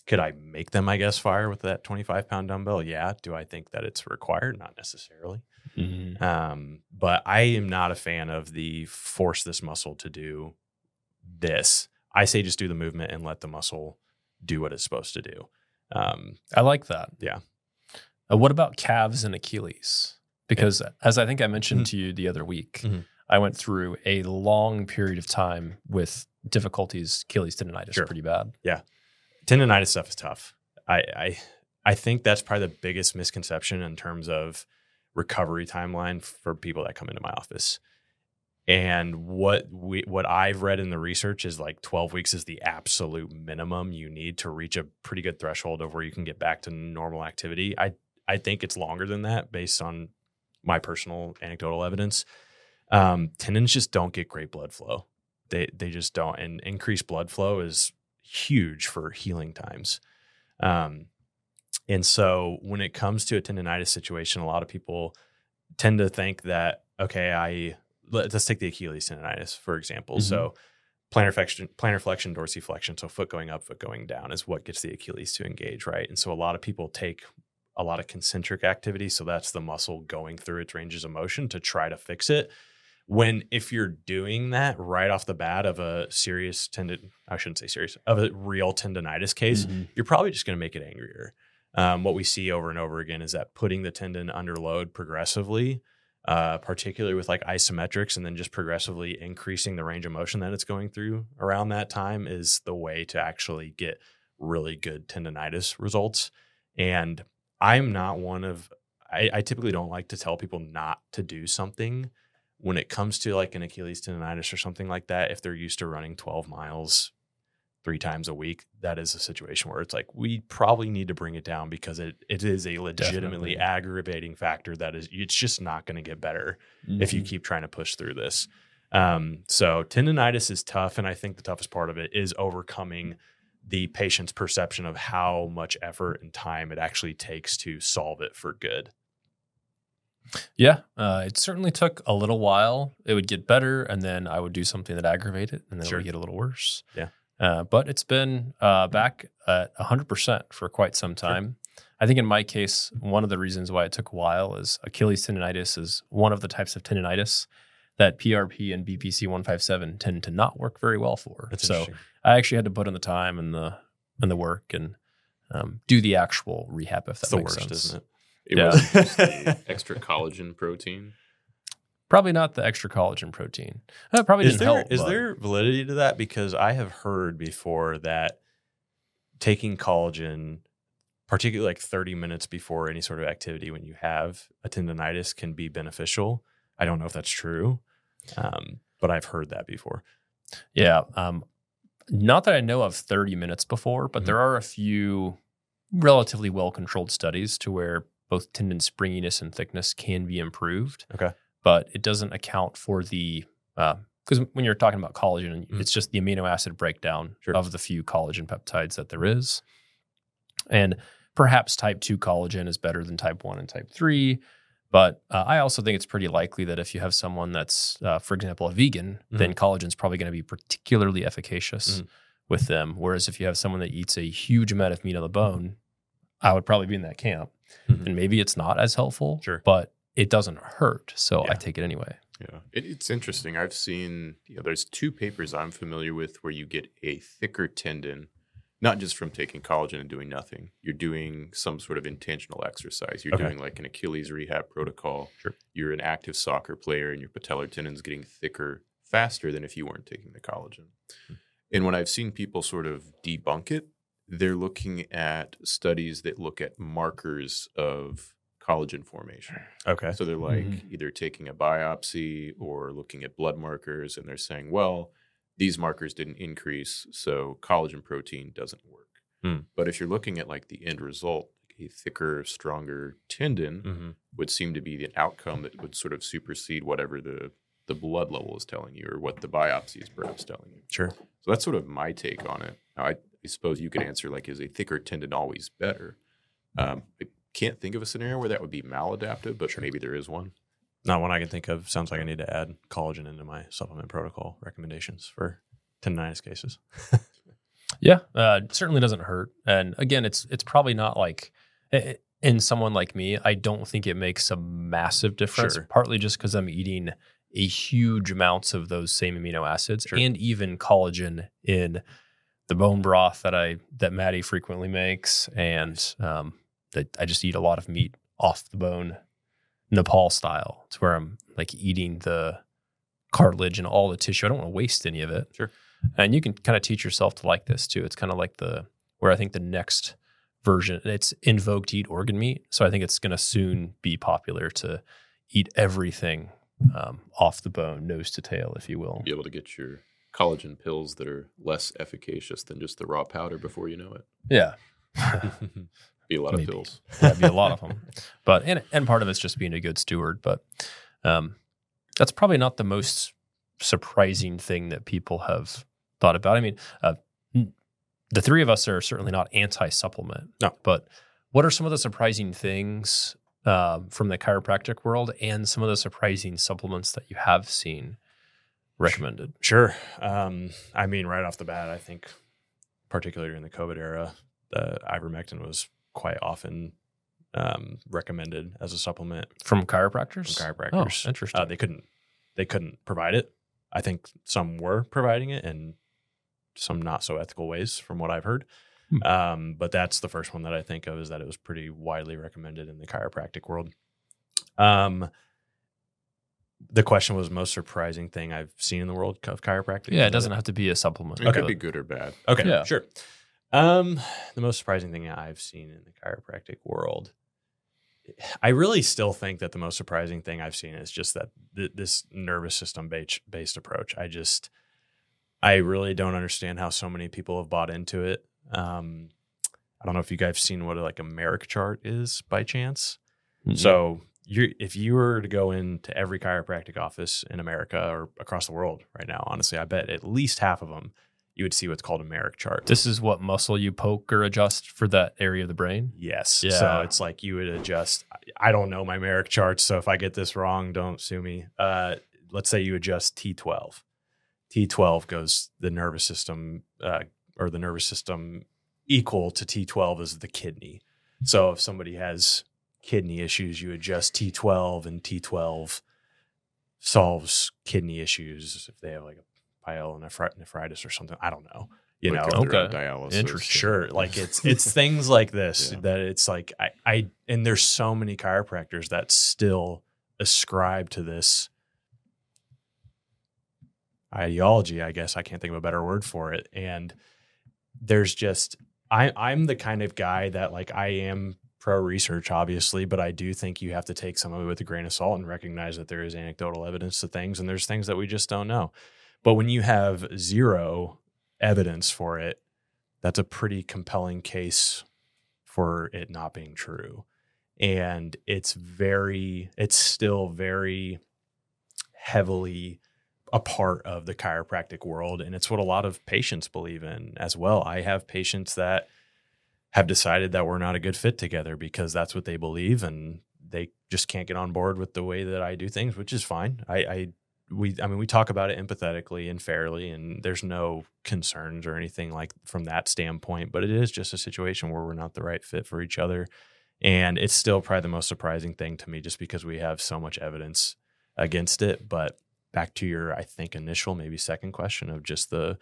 could I make them, I guess, fire with that twenty-five pound dumbbell? Yeah. Do I think that it's required? Not necessarily. Mm-hmm. Um, but I am not a fan of the force this muscle to do this. I say just do the movement and let the muscle do what it's supposed to do. Um, I like that. Yeah. Uh, what about calves and Achilles? Because as I think I mentioned Mhm. to you the other week, Mhm. I went through a long period of time with difficulties, Achilles tendonitis, Sure. pretty bad. Tendonitis stuff is tough. I, I I think that's probably the biggest misconception in terms of recovery timeline for people that come into my office. And what we what I've read in the research is like twelve weeks is the absolute minimum you need to reach a pretty good threshold of where you can get back to normal activity. I I think it's longer than that based on my personal anecdotal evidence. Um, tendons just don't get great blood flow. They they just don't. And increased blood flow is huge for healing times. Um, and so when it comes to a tendonitis situation, a lot of people tend to think that, okay, I let's take the Achilles tendonitis, for example. Mhm. So plantar flexion, plantar flexion, dorsiflexion, so foot going up, foot going down is what gets the Achilles to engage, right? And so a lot of people take a lot of concentric activity. So that's the muscle going through its ranges of motion to try to fix it. When if you're doing that right off the bat of a serious tendon, I shouldn't say serious, of a real tendonitis case, Mhm. you're probably just going to make it angrier. Um, what we see over and over again is that putting the tendon under load progressively, uh, particularly with like isometrics, and then just progressively increasing the range of motion that it's going through around that time is the way to actually get really good tendonitis results. And I'm not one of, I, I typically don't like to tell people not to do something when it comes to like an Achilles tendonitis or something like that. If they're used to running twelve miles three times a week, that is a situation where it's like, we probably need to bring it down because it, it is a legitimately Definitely. aggravating factor that is, it's just not going to get better if you Mhm. keep trying to push through this. Um, so tendonitis is tough. And I think the toughest part of it is overcoming the patient's perception of how much effort and time it actually takes to solve it for good. Yeah, uh, it certainly took a little while. It would get better, and then I would do something that aggravated it, and then Sure. it would get a little worse. Yeah. Uh, but it's been uh, back at one hundred percent for quite some time. I think in my case, one of the reasons why it took a while is Achilles tendonitis is one of the types of tendonitis that P R P and B P C one fifty-seven tend to not work very well for. That's so interesting. I actually had to put in the time and the and the work and um, do the actual rehab, if that It's the makes worst, sense. isn't it? It Yeah. wasn't just the extra collagen protein. Probably not the extra collagen protein. That probably Is didn't there help. is but- there validity to that? Because I have heard before that taking collagen, particularly like thirty minutes before any sort of activity when you have a tendonitis, can be beneficial. I don't know if that's true, um, but I've heard that before. Yeah. Um, not that I know of thirty minutes before, but Mhm. there are a few relatively well-controlled studies to where both tendon springiness and thickness can be improved. Okay. But it doesn't account for the, because when you're talking about collagen, Mhm. it's just the amino acid breakdown Sure. of the few collagen peptides that there is. And perhaps type two collagen is better than type one and type three. But uh, I also think it's pretty likely that if you have someone that's, uh, for example, a vegan, then collagen is probably going to be particularly efficacious Mhm. with them. Whereas if you have someone that eats a huge amount of meat on the bone, I would probably be in that camp. Mhm. And maybe it's not as helpful, Sure. but it doesn't hurt. So Yeah. I take it anyway. Yeah, it, it's interesting. I've seen, you know, there's two papers I'm familiar with where you get a thicker tendon, not just from taking collagen and doing nothing. You're doing some sort of intentional exercise. You're Okay. doing like an Achilles rehab protocol. Sure. You're an active soccer player and your patellar tendon's getting thicker faster than if you weren't taking the collagen. Hmm. And when I've seen people sort of debunk it, they're looking at studies that look at markers of collagen formation. Okay. So they're like Mhm. either taking a biopsy or looking at blood markers, and they're saying, well, these markers didn't increase, so collagen protein doesn't work. Hmm. But if you're looking at like the end result, a thicker, stronger tendon Mm-hmm. would seem to be the outcome that would sort of supersede whatever the, the blood level is telling you or what the biopsy is perhaps telling you. Sure. So that's sort of my take on it. Now, I, I suppose you could answer like, is a thicker tendon always better? Um, I can't think of a scenario where that would be maladaptive, but maybe there is one. Not one I can think of. Sounds like I need to add collagen into my supplement protocol recommendations for tendonitis cases. Yeah, uh, it certainly doesn't hurt. And again, it's it's probably not like in someone like me, I don't think it makes a massive difference. Sure. Partly just because I'm eating a huge amounts of those same amino acids Sure. and even collagen in the bone broth that I that Maddie frequently makes, and um, that I just eat a lot of meat off the bone, Nepal style. It's where I'm like eating the cartilage and all the tissue. I don't want to waste any of it. Sure. And you can kind of teach yourself to like this too. It's kind of like the where I think the next version, it's in vogue to eat organ meat. So I think it's going to soon be popular to eat everything um, off the bone, nose to tail, if you will. Be able to get your collagen pills that are less efficacious than just the raw powder before you know it. Yeah. Be a lot Maybe. of pills. That'd be a lot of them. But, and, and part of it's just being a good steward. But um, that's probably not the most surprising thing that people have thought about. I mean, uh, the three of us are certainly not anti-supplement. No. But what are some of the surprising things uh, from the chiropractic world and some of the surprising supplements that you have seen recommended? Sure. Um, I mean, right off the bat, I think particularly during the COVID era, the ivermectin was quite often um, recommended as a supplement From chiropractors? from chiropractors. Oh, interesting. Uh, they couldn't they couldn't provide it. I think some were providing it in some not so ethical ways from what I've heard. Hmm. Um, but that's the first one that I think of, is that it was pretty widely recommended in the chiropractic world. Um, the question was most surprising thing I've seen in the world of chiropractic. yeah, it doesn't have to be a supplement. It Okay. could be good or bad. Okay, Yeah. sure. Um, the most surprising thing I've seen in the chiropractic world, I really still think that the most surprising thing I've seen is just that th- this nervous system based based approach. I just, I really don't understand how so many people have bought into it. Um, I don't know if you guys have seen what like a Merrick chart is by chance. Mhm. So you, if you were to go into every chiropractic office in America or across the world right now, honestly, I bet at least half of them, you would see what's called a Merrick chart. This is what muscle you poke or adjust for that area of the brain? Yes. Yeah. So it's like you would adjust. I don't know my Merrick charts, so if I get this wrong, don't sue me. Uh, let's say you adjust T twelve. T twelve goes the nervous system, uh, or the nervous system equal to T twelve is the kidney. So if somebody has kidney issues, you adjust T twelve, and T twelve solves kidney issues. If they have like a pyelonephritis or something, I don't know. You Like know, if they're on Okay. dialysis. Interesting. Sure. Like it's it's things like this Yeah. that it's like I, I and there's so many chiropractors that still ascribe to this ideology, I guess. I can't think of a better word for it. And there's just I I'm the kind of guy that like I am pro research, obviously, but I do think you have to take some of it with a grain of salt and recognize that there is anecdotal evidence to things, and there's things that we just don't know. But when you have zero evidence for it, that's a pretty compelling case for it not being true. And it's very, it's still very heavily a part of the chiropractic world. And it's what a lot of patients believe in as well. I have patients that have decided that we're not a good fit together because that's what they believe, and they just can't get on board with the way that I do things, which is fine. I, I we I mean we talk about it empathetically and fairly, and there's no concerns or anything like from that standpoint, but it is just a situation where we're not the right fit for each other. And it's still probably the most surprising thing to me, just because we have so much evidence against it. But back to your, I think, initial, maybe second question of just the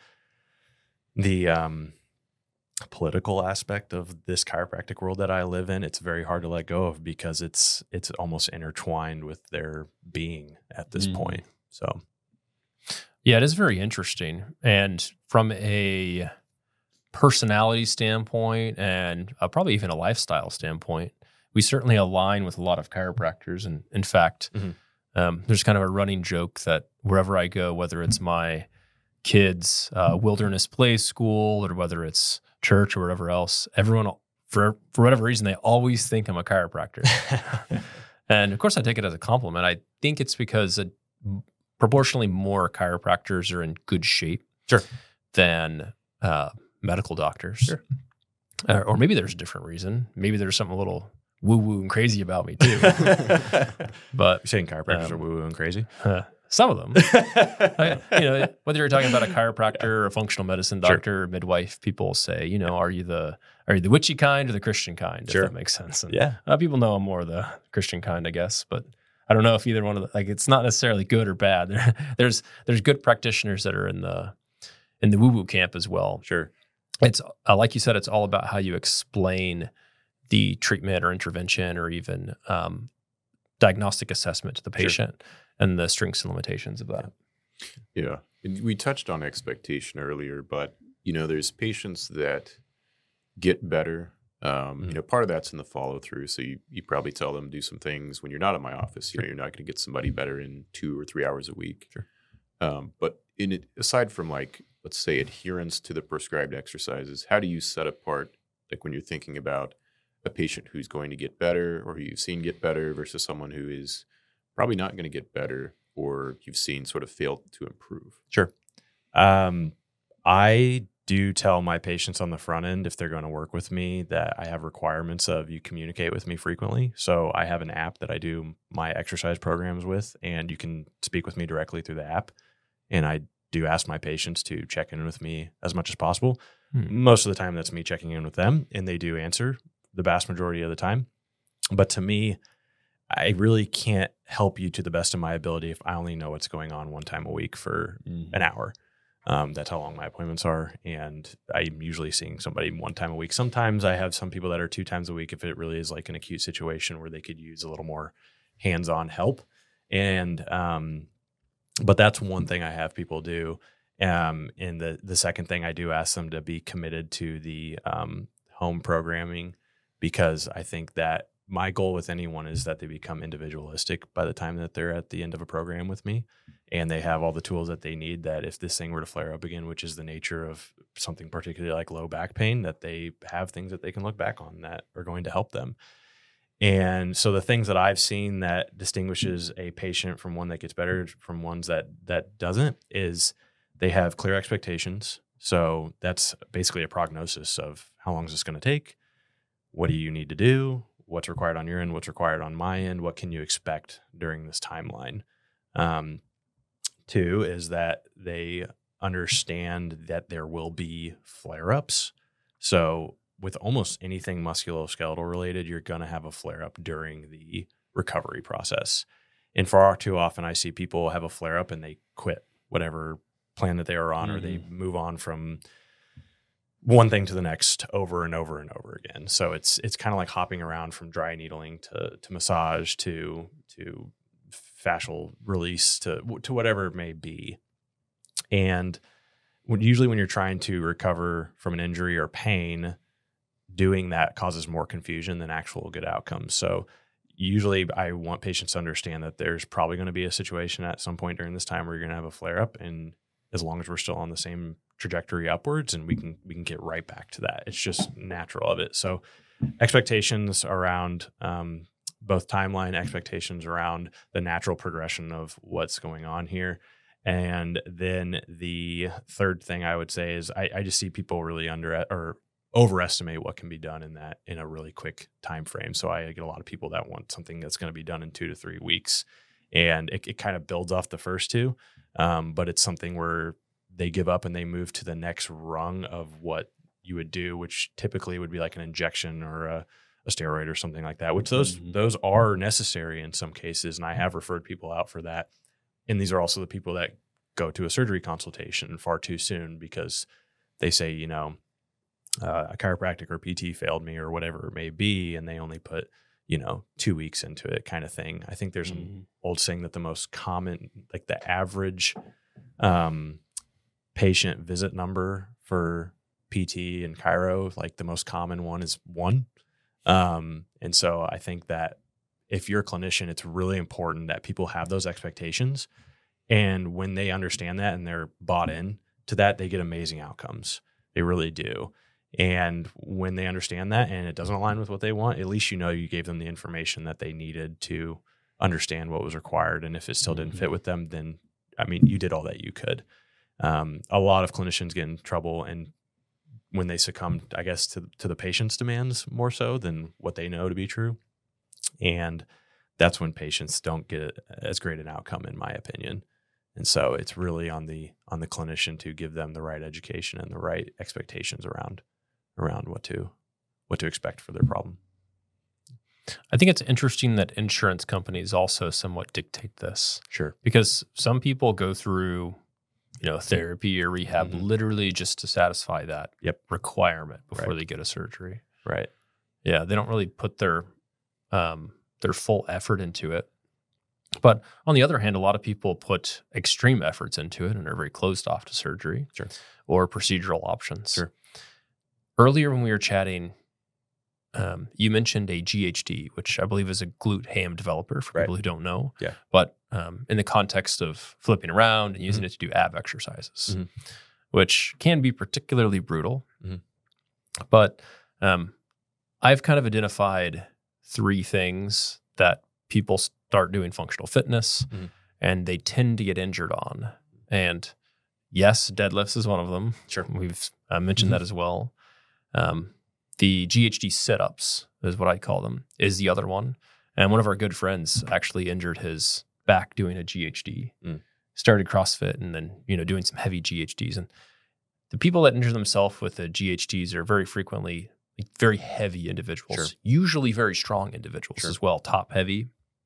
the um political aspect of this chiropractic world that I live in, it's very hard to let go of because it's it's almost intertwined with their being at this Mm. point. So Yeah, it is very interesting. And from a personality standpoint and uh, probably even a lifestyle standpoint, we certainly align with a lot of chiropractors. And in fact, Mhm. um, there's kind of a running joke that wherever I go, whether it's my kids' uh, wilderness play school or whether it's church or whatever else, everyone, for for whatever reason, they always think I'm a chiropractor. And of course, I take it as a compliment. I think it's because it, proportionally more chiropractors are in good shape Sure. than uh, medical doctors. Sure. Uh, or maybe there's a different reason. Maybe there's something a little woo-woo and crazy about me too. But You're saying chiropractors Um, are woo-woo and crazy? uh, Some of them. I, you know, whether you're talking about a chiropractor or a functional medicine doctor Sure. or midwife, people say, you know, are you the are you the witchy kind or the Christian kind? Sure. If that makes sense. And, Yeah. uh, people know I'm more the Christian kind, I guess, but I don't know if either one of the, like, it's not necessarily good or bad. There, there's there's good practitioners that are in the in the woo woo camp as well. Sure. It's uh, like you said, it's all about how you explain the treatment or intervention or even um, diagnostic assessment to the patient and the strengths and limitations of that. Yeah. And we touched on expectation earlier, but, you know, there's patients that get better. Um, Mm-hmm. You know, part of that's in the follow through. So you, you probably tell them do some things when you're not in my office. You know, you're not going to get somebody better in two or three hours a week. Sure. Um, but in it, aside from like, let's say adherence to the prescribed exercises, how do you set apart, like when you're thinking about a patient who's going to get better or who you've seen get better versus someone who is probably not going to get better or you've seen sort of fail to improve? Sure. Um, I do tell my patients on the front end, if they're going to work with me, that I have requirements of you communicate with me frequently. So I have an app that I do my exercise programs with, and you can speak with me directly through the app. And I do ask my patients to check in with me as much as possible. Hmm. Most of the time, that's me checking in with them, and they do answer the vast majority of the time. But to me, I really can't help you to the best of my ability if I only know what's going on one time a week for an hour. Um, that's how long my appointments are. And I'm usually seeing somebody one time a week. Sometimes I have some people that are two times a week if it really is like an acute situation where they could use a little more hands-on help. And, um, but that's one thing I have people do. Um, and the, the second thing I do ask them to be committed to the um, home programming, because I think that my goal with anyone is that they become individualistic by the time that they're at the end of a program with me, and they have all the tools that they need, that if this thing were to flare up again, which is the nature of something particularly like low back pain, that they have things that they can look back on that are going to help them. And so the things that I've seen that distinguishes a patient from one that gets better from ones that that doesn't is they have clear expectations. So that's basically a prognosis of how long is this going to take? What do you need to do? What's required on your end? What's required on my end? What can you expect during this timeline? Um, two is that they understand that there will be flare-ups. So with almost anything musculoskeletal related, you're going to have a flare-up during the recovery process. And far too often I see people have a flare-up and they quit whatever plan that they are on, mm-hmm. or they move on from one thing to the next over and over and over again. So it's it's kind of like hopping around from dry needling to to massage to to fascial release to to whatever it may be. And when, usually when you're trying to recover from an injury or pain, doing that causes more confusion than actual good outcomes. So usually I want patients to understand that there's probably going to be a situation at some point during this time where you're going to have a flare up, and as long as we're still on the same trajectory upwards, and we can we can get right back to that. It's just natural of it. So expectations around um, both timeline, expectations around the natural progression of what's going on here. And then the third thing I would say is I, I just see people really under or overestimate what can be done in that in a really quick time frame. So I get a lot of people that want something that's going to be done in two to three weeks, and it, it kind of builds off the first two. Um, but it's something where they give up and they move to the next rung of what you would do, which typically would be like an injection or a, a steroid or something like that, which those mm-hmm. those are necessary in some cases. And I have referred people out for that. And these are also the people that go to a surgery consultation far too soon because they say, you know, uh, a chiropractic or P T failed me or whatever it may be, and they only put, you know, two weeks into it kind of thing. I think there's mm-hmm. an old saying that the most common, like the average um, patient visit number for P T and chiro, like the most common one is one. Um, and so I think that if you're a clinician, it's really important that people have those expectations. And when they understand that and they're bought in to that, they get amazing outcomes. They really do. And when they understand that and it doesn't align with what they want, at least you know you gave them the information that they needed to understand what was required. And if it still didn't fit with them, then, I mean, you did all that you could. Um, a lot of clinicians get in trouble and when they succumb, I guess, to, to the patient's demands more so than what they know to be true. And that's when patients don't get as great an outcome, in my opinion. And so it's really on the on the clinician to give them the right education and the right expectations around around what to what to expect for their problem. I think it's interesting that insurance companies also somewhat dictate this. Sure. Because some people go through, you know, therapy or rehab Mhm. literally just to satisfy that Yep. requirement before Right. they get a surgery. Right. Yeah, they don't really put their um, their full effort into it. But on the other hand, a lot of people put extreme efforts into it and are very closed off to surgery Sure. or procedural options. Sure. Earlier when we were chatting, um, you mentioned a G H D, which I believe is a glute ham developer for Right. people who don't know. Yeah. But um, in the context of flipping around and using Mhm. it to do ab exercises, Mhm. which can be particularly brutal. Mhm. But um, I've kind of identified three things that people start doing functional fitness Mhm. and they tend to get injured on. And yes, deadlifts is one of them. Sure. We've uh, mentioned Mhm. that as well. Um, the G H D sit-ups is what I call them, is the other one. And one of our good friends actually injured his back doing a G H D. Mm. Started CrossFit and then, you know, doing some heavy G H Ds. And the people that injure themselves with the G H Ds are very frequently like, very heavy individuals, Sure. usually very strong individuals Sure. as well, top heavy.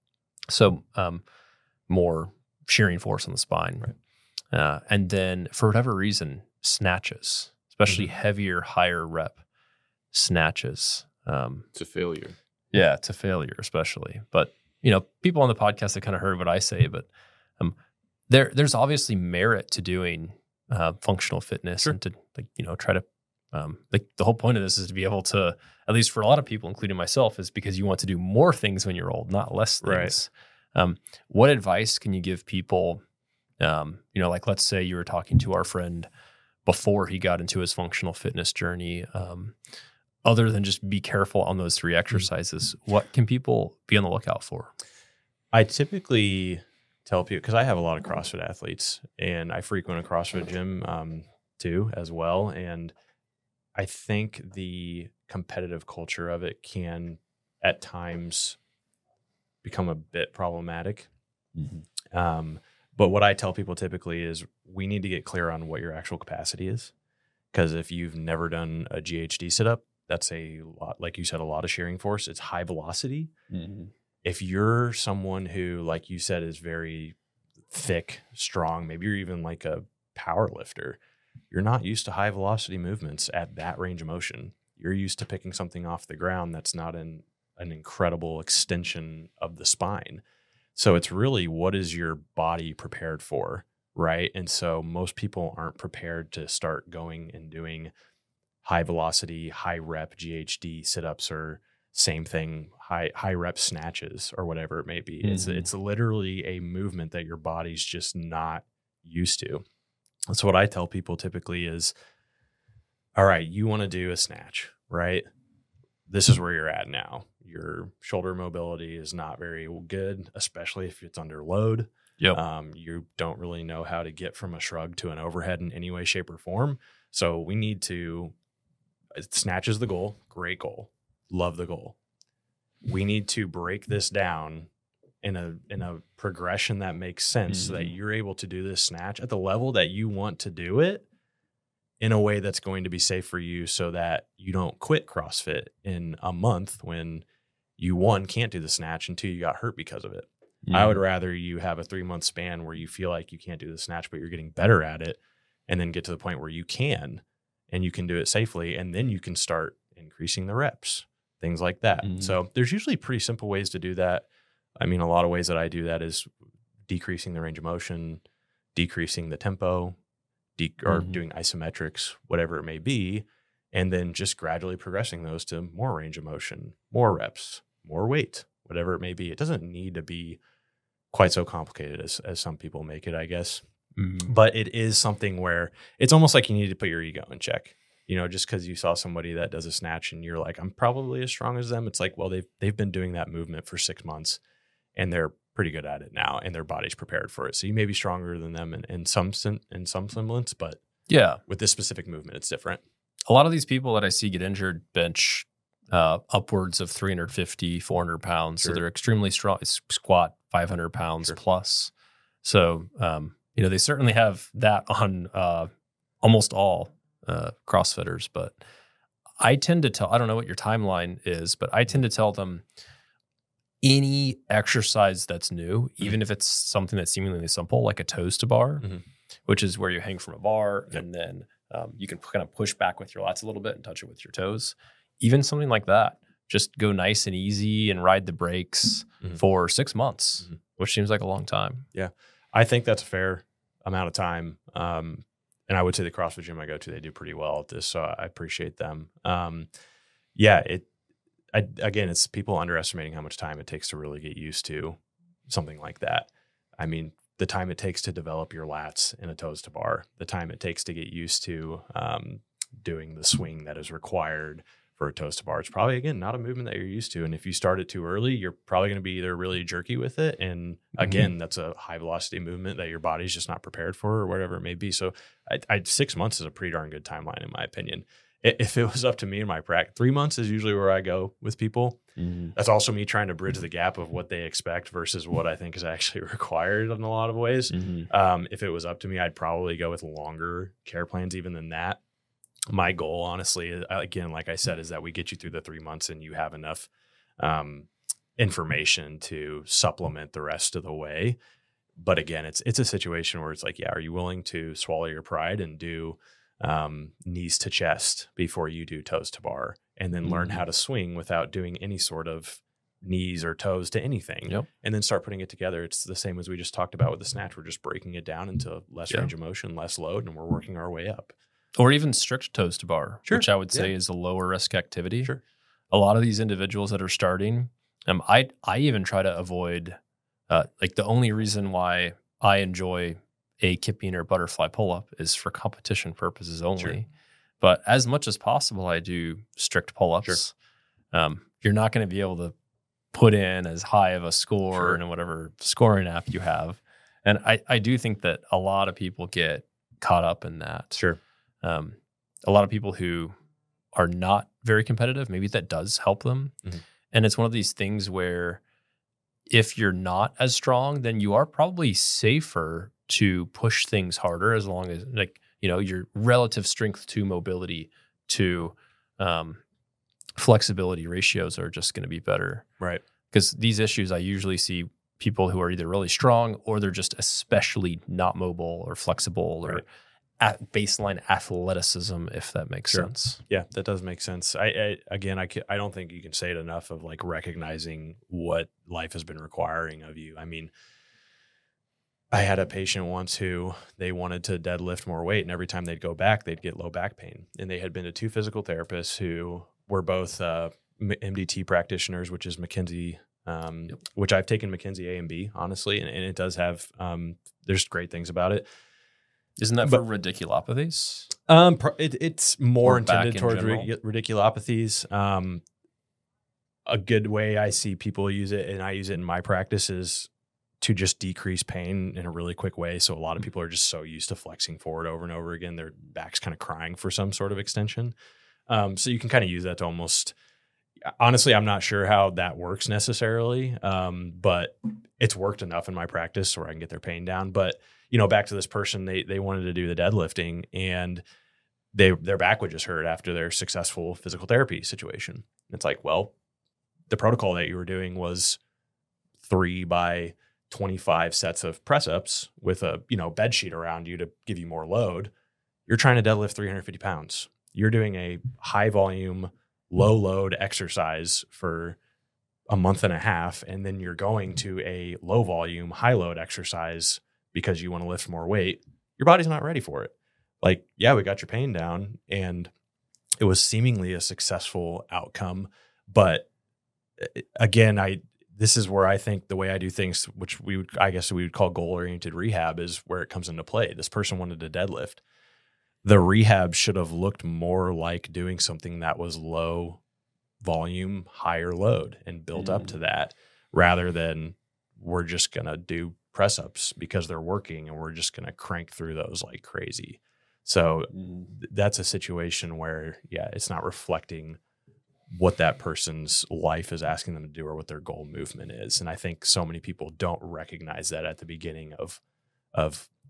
So um, more shearing force on the spine. Right. Uh, and then for whatever reason, snatches, especially Mm-hmm. heavier, higher rep snatches. Um, It's a failure. yeah, to failure, especially. But, you know, people on the podcast have kind of heard what I say, but um, there, there's obviously merit to doing uh, functional fitness Sure. and to, like, you know, try to, um, like the whole point of this is to be able to, at least for a lot of people, including myself, is because you want to do more things when you're old, not less things. Right. Um, what advice can you give people? Um, you know, like let's say you were talking to our friend before he got into his functional fitness journey. Um, other than just be careful on those three exercises, what can people be on the lookout for? I typically tell people, because I have a lot of CrossFit athletes and I frequent a CrossFit gym um, too as well. And I think the competitive culture of it can at times become a bit problematic. Mm-hmm. Um, but what I tell people typically is we need to get clear on what your actual capacity is. Because if you've never done a G H D sit-up, that's a lot, like you said, a lot of shearing force. It's high velocity. Mm-hmm. If you're someone who, like you said, is very thick, strong, maybe you're even like a power lifter, you're not used to high velocity movements at that range of motion. You're used to picking something off the ground that's not an, an incredible extension of the spine. So it's really, what is your body prepared for, right? And so most people aren't prepared to start going and doing high velocity, high rep G H D sit-ups or same thing, high high rep snatches or whatever it may be. Mm-hmm. It's it's literally a movement that your body's just not used to. That's what I tell people typically is, all right, you want to do a snatch, right? This is where you're at now. Your shoulder mobility is not very good, especially if it's under load. Yep. Um, you don't really know how to get from a shrug to an overhead in any way, shape, or form. So we need to, snatch is the goal. Great goal. Love the goal. We need to break this down in a in a progression that makes sense mm-hmm. so that you're able to do this snatch at the level that you want to do it in a way that's going to be safe for you so that you don't quit CrossFit in a month when you, one, can't do the snatch and two, you got hurt because of it. Mm-hmm. I would rather you have a three-month span where you feel like you can't do the snatch, but you're getting better at it, and then get to the point where you can and you can do it safely, and then you can start increasing the reps, things like that. Mm-hmm. So there's usually pretty simple ways to do that. I mean, a lot of ways that I do that is decreasing the range of motion, decreasing the tempo, de- or mm-hmm. doing isometrics, whatever it may be, and then just gradually progressing those to more range of motion, more reps, more weight, whatever it may be. It doesn't need to be quite so complicated as, as some people make it, I guess. Mm-hmm. But it is something where it's almost like you need to put your ego in check. You know, just because you saw somebody that does a snatch and you're like, I'm probably as strong as them. It's like, well, they've they've been doing that movement for six months and they're pretty good at it now and their body's prepared for it. So you may be stronger than them in, in some in some semblance, but yeah, with this specific movement, it's different. A lot of these people that I see get injured bench uh, upwards of three fifty, four hundred pounds. Sure. So they're extremely strong. Squat five hundred pounds sure. plus. So, um, you know, they certainly have that on uh, almost all uh, CrossFitters, but I tend to tell, I don't know what your timeline is, but I tend to tell them any exercise that's new, mm-hmm. even if it's something that's seemingly simple, like a toes to bar, mm-hmm. which is where you hang from a bar yep. and then um, you can kind of push back with your lats a little bit and touch it with your toes. Even something like that, just go nice and easy and ride the brakes mm-hmm. for six months, mm-hmm. which seems like a long time. Yeah. I think that's a fair amount of time. Um, and I would say the CrossFit gym I go to, they do pretty well at this. So I appreciate them. Um, yeah, it, I, again, it's people underestimating how much time it takes to really get used to something like that. I mean, the time it takes to develop your lats in a toes to bar, the time it takes to get used to um, doing the swing that is required for a toes to bar. It's probably, again, not a movement that you're used to. And if you start it too early, you're probably going to be either really jerky with it. And again, mm-hmm. that's a high velocity movement that your body's just not prepared for or whatever it may be. So I, I, six months is a pretty darn good timeline, in my opinion. If it was up to me in my practice, three months is usually where I go with people. Mm-hmm. That's also me trying to bridge the gap of what they expect versus what I think is actually required in a lot of ways. Mm-hmm. Um, if it was up to me, I'd probably go with longer care plans even than that. My goal, honestly, again, like I said, is that we get you through the three months and you have enough um, information to supplement the rest of the way. But again, it's it's a situation where it's like, yeah, are you willing to swallow your pride and do um, knees to chest before you do toes to bar, and then mm-hmm. learn how to swing without doing any sort of knees or toes to anything, yep. and then start putting it together. It's the same as we just talked about with the snatch. We're just breaking it down into less yeah. range of motion, less load, and we're working our way up. Or even strict toes to bar, sure. which I would say yeah. is a lower risk activity. Sure. A lot of these individuals that are starting, um, I I even try to avoid, uh, like the only reason why I enjoy a kipping or butterfly pull-up is for competition purposes only. Sure. But as much as possible, I do strict pull-ups. Sure. Um, you're not going to be able to put in as high of a score sure. in whatever scoring app you have. And I, I do think that a lot of people get caught up in that. Sure. Um, a lot of people who are not very competitive, maybe that does help them. Mm-hmm. And it's one of these things where if you're not as strong, then you are probably safer to push things harder, as long as, like, you know, your relative strength to mobility to um, flexibility ratios are just going to be better. Right. Because these issues, I usually see people who are either really strong or they're just especially not mobile or flexible or right. at baseline athleticism, if that makes sure. sense. Yeah, that does make sense. I, I again, I, I don't think you can say it enough of like recognizing what life has been requiring of you. I mean, I had a patient once who they wanted to deadlift more weight, and every time they'd go back, they'd get low back pain. And they had been to two physical therapists who were both uh, M D T practitioners, which is McKinsey, um, yep. which I've taken McKinsey A and B, honestly, and, and it does have, um, there's great things about it. Isn't that for but, radiculopathies? Um, it, it's more or intended in towards general? radiculopathies. Um, a good way I see people use it, and I use it in my practice, is to just decrease pain in a really quick way. So a lot of people are just so used to flexing forward over and over again, their back's kind of crying for some sort of extension. Um, so you can kind of use that to almost, honestly, I'm not sure how that works necessarily, um, but it's worked enough in my practice where I can get their pain down. But, you know, back to this person, they they wanted to do the deadlifting, and they their back would just hurt after their successful physical therapy situation. It's like, well, the protocol that you were doing was three by twenty-five sets of press ups with a, you know, bed sheet around you to give you more load. You're trying to deadlift three hundred fifty pounds. You're doing a high volume, low load exercise for a month and a half. And then you're going to a low volume, high load exercise because you want to lift more weight. Your body's not ready for it. Like, yeah, we got your pain down and it was seemingly a successful outcome. But again, I, this is where I think the way I do things, which we would, I guess we would call goal-oriented rehab, is where it comes into play. This person wanted to deadlift. The rehab should have looked more like doing something that was low volume, higher load, and built mm. up to that, rather than we're just going to do press-ups because they're working and we're just going to crank through those like crazy. So mm. that's a situation where, yeah, it's not reflecting what that person's life is asking them to do or what their goal movement is. And I think so many people don't recognize that at the beginning of, of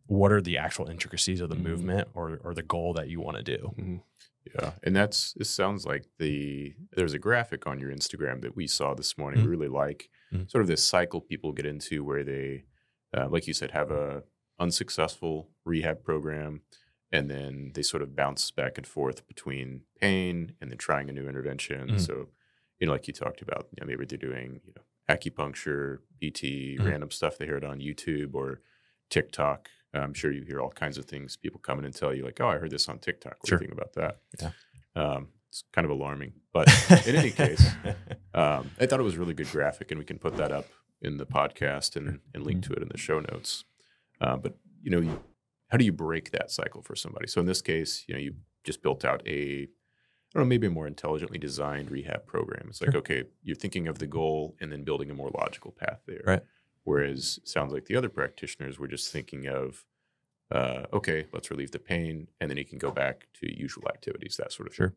what are the actual intricacies of the Mhm. movement or or the goal that you want to do. Mhm. Yeah, and that's this sounds like the there's a graphic on your Instagram that we saw this morning. Mhm. We really like Mhm. sort of this cycle people get into where they, uh, like you said, have a unsuccessful rehab program, and then they sort of bounce back and forth between pain and then trying a new intervention. Mhm. So, you know, like you talked about, you know, maybe they're doing you know acupuncture, P T, Mhm. random stuff they heard on YouTube or TikTok. I'm sure you hear all kinds of things. People come in and tell you like, "Oh, I heard this on TikTok. What Sure. do you think about that?" Yeah. Um, it's kind of alarming, but in any case, um, I thought it was a really good graphic, and we can put that up in the podcast and, and link to it in the show notes. Uh, but you know, you, how do you break that cycle for somebody? So in this case, you know, you just built out a, I don't know, maybe a more intelligently designed rehab program. It's like, Sure. okay, you're thinking of the goal and then building a more logical path there. Right. Whereas it sounds like the other practitioners were just thinking of, uh, okay, let's relieve the pain, and then he can go back to usual activities, that sort of Sure. thing.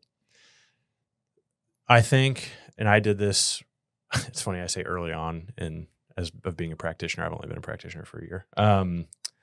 I think, and I did this, it's funny I say early on in as of being a practitioner. I've only been a practitioner for a year. Um,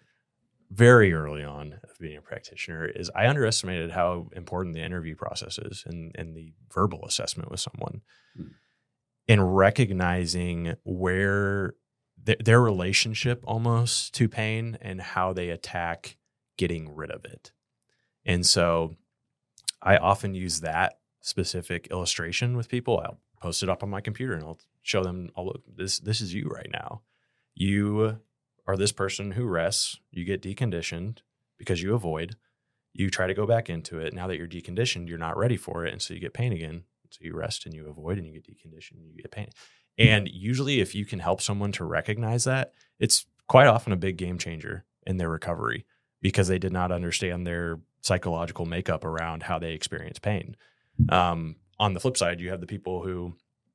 very early on of being a practitioner is I underestimated how important the interview process is and, and the verbal assessment with someone Hmm. and recognizing where th- their relationship almost to pain and how they attack getting rid of it. And so I often use that specific illustration with people. I'll post it up on my computer and I'll show them, I'll look, this, this is you right now. You are this person who rests, you get deconditioned because you avoid, you try to go back into it. Now that you're deconditioned, you're not ready for it. And so you get pain again. So you rest and you avoid and you get deconditioned and you get pain. And usually if you can help someone to recognize that, it's quite often a big game changer in their recovery because they did not understand their psychological makeup around how they experience pain. Um, on the flip side, you have the people who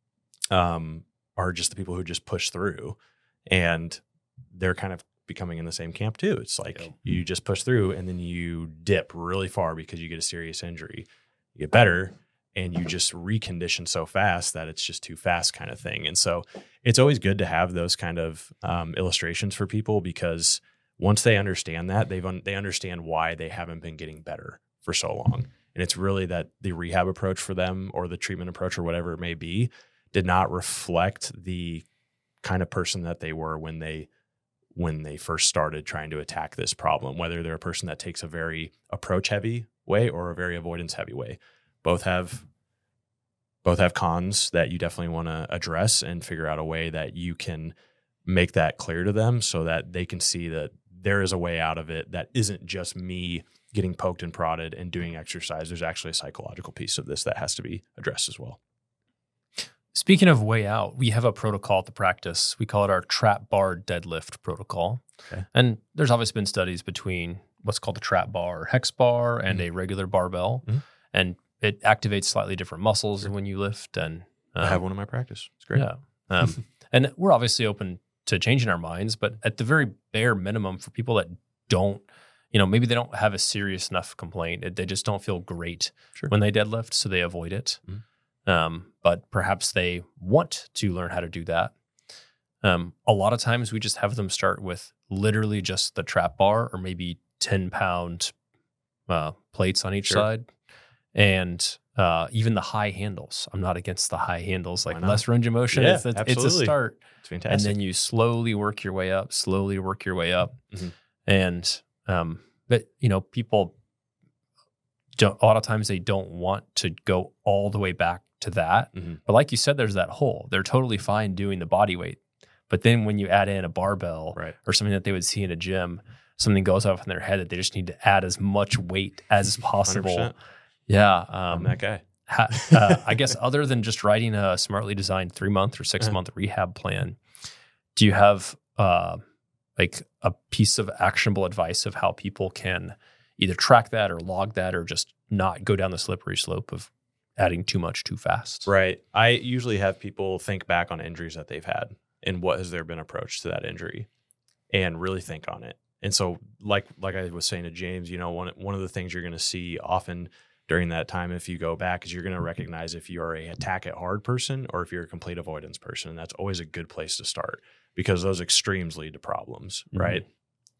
um, are just the people who just push through, and they're kind of becoming in the same camp too. It's like Yep. you just push through and then you dip really far because you get a serious injury. You get better and you just recondition so fast that it's just too fast kind of thing. And so it's always good to have those kind of um, illustrations for people because once they understand that, they've un- they understand why they haven't been getting better for so long. And it's really that the rehab approach for them or the treatment approach or whatever it may be did not reflect the kind of person that they were when they when they first started trying to attack this problem, whether they're a person that takes a very approach heavy way or a very avoidance heavy way. Both have both have cons that you definitely want to address and figure out a way that you can make that clear to them so that they can see that there is a way out of it that isn't just me getting poked and prodded and doing exercise. There's actually a psychological piece of this that has to be addressed as well. Speaking of way out, we have a protocol at the practice. We call it our trap bar deadlift protocol. Okay. And there's obviously been studies between what's called the trap bar or hex bar and Mhm. a regular barbell. Mhm. And it activates slightly different muscles when you lift. And um, I have one in my practice. It's great. Yeah. Um, and we're obviously open to changing our minds, but at the very bare minimum for people that don't, you know, maybe they don't have a serious enough complaint. It- They just don't feel great Sure. when they deadlift, so they avoid it. Mhm. Um, but perhaps they want to learn how to do that. Um, a lot of times we just have them start with literally just the trap bar or maybe ten pound uh, plates on each Sure. side. And uh, even the high handles. I'm not against the high handles, like Why not? less range of motion. Yeah, it's, it's, it's a absolutely. start. It's fantastic. And then you slowly work your way up, slowly work your way up. Mhm. And, um, but, you know, people don't, a lot of times they don't want to go all the way back to that. Mhm. But like you said, there's that hole. They're totally fine doing the body weight. But then when you add in a barbell Right. or something that they would see in a gym, something goes off in their head that they just need to add as much weight as possible. one hundred percent. Yeah. I'm Um, that guy. ha, uh, I guess other than just writing a smartly designed three month or six month rehab plan, do you have uh, like a piece of actionable advice of how people can either track that or log that or just not go down the slippery slope of adding too much too fast? Right. I usually have people think back on injuries that they've had and what has there been approach to that injury and really think on it. And so like like I was saying to James, you know, one one of the things you're going to see often during that time if you go back is you're going to recognize if you are a attack it hard person or if you're a complete avoidance person. And that's always a good place to start because those extremes lead to problems, Mhm. right?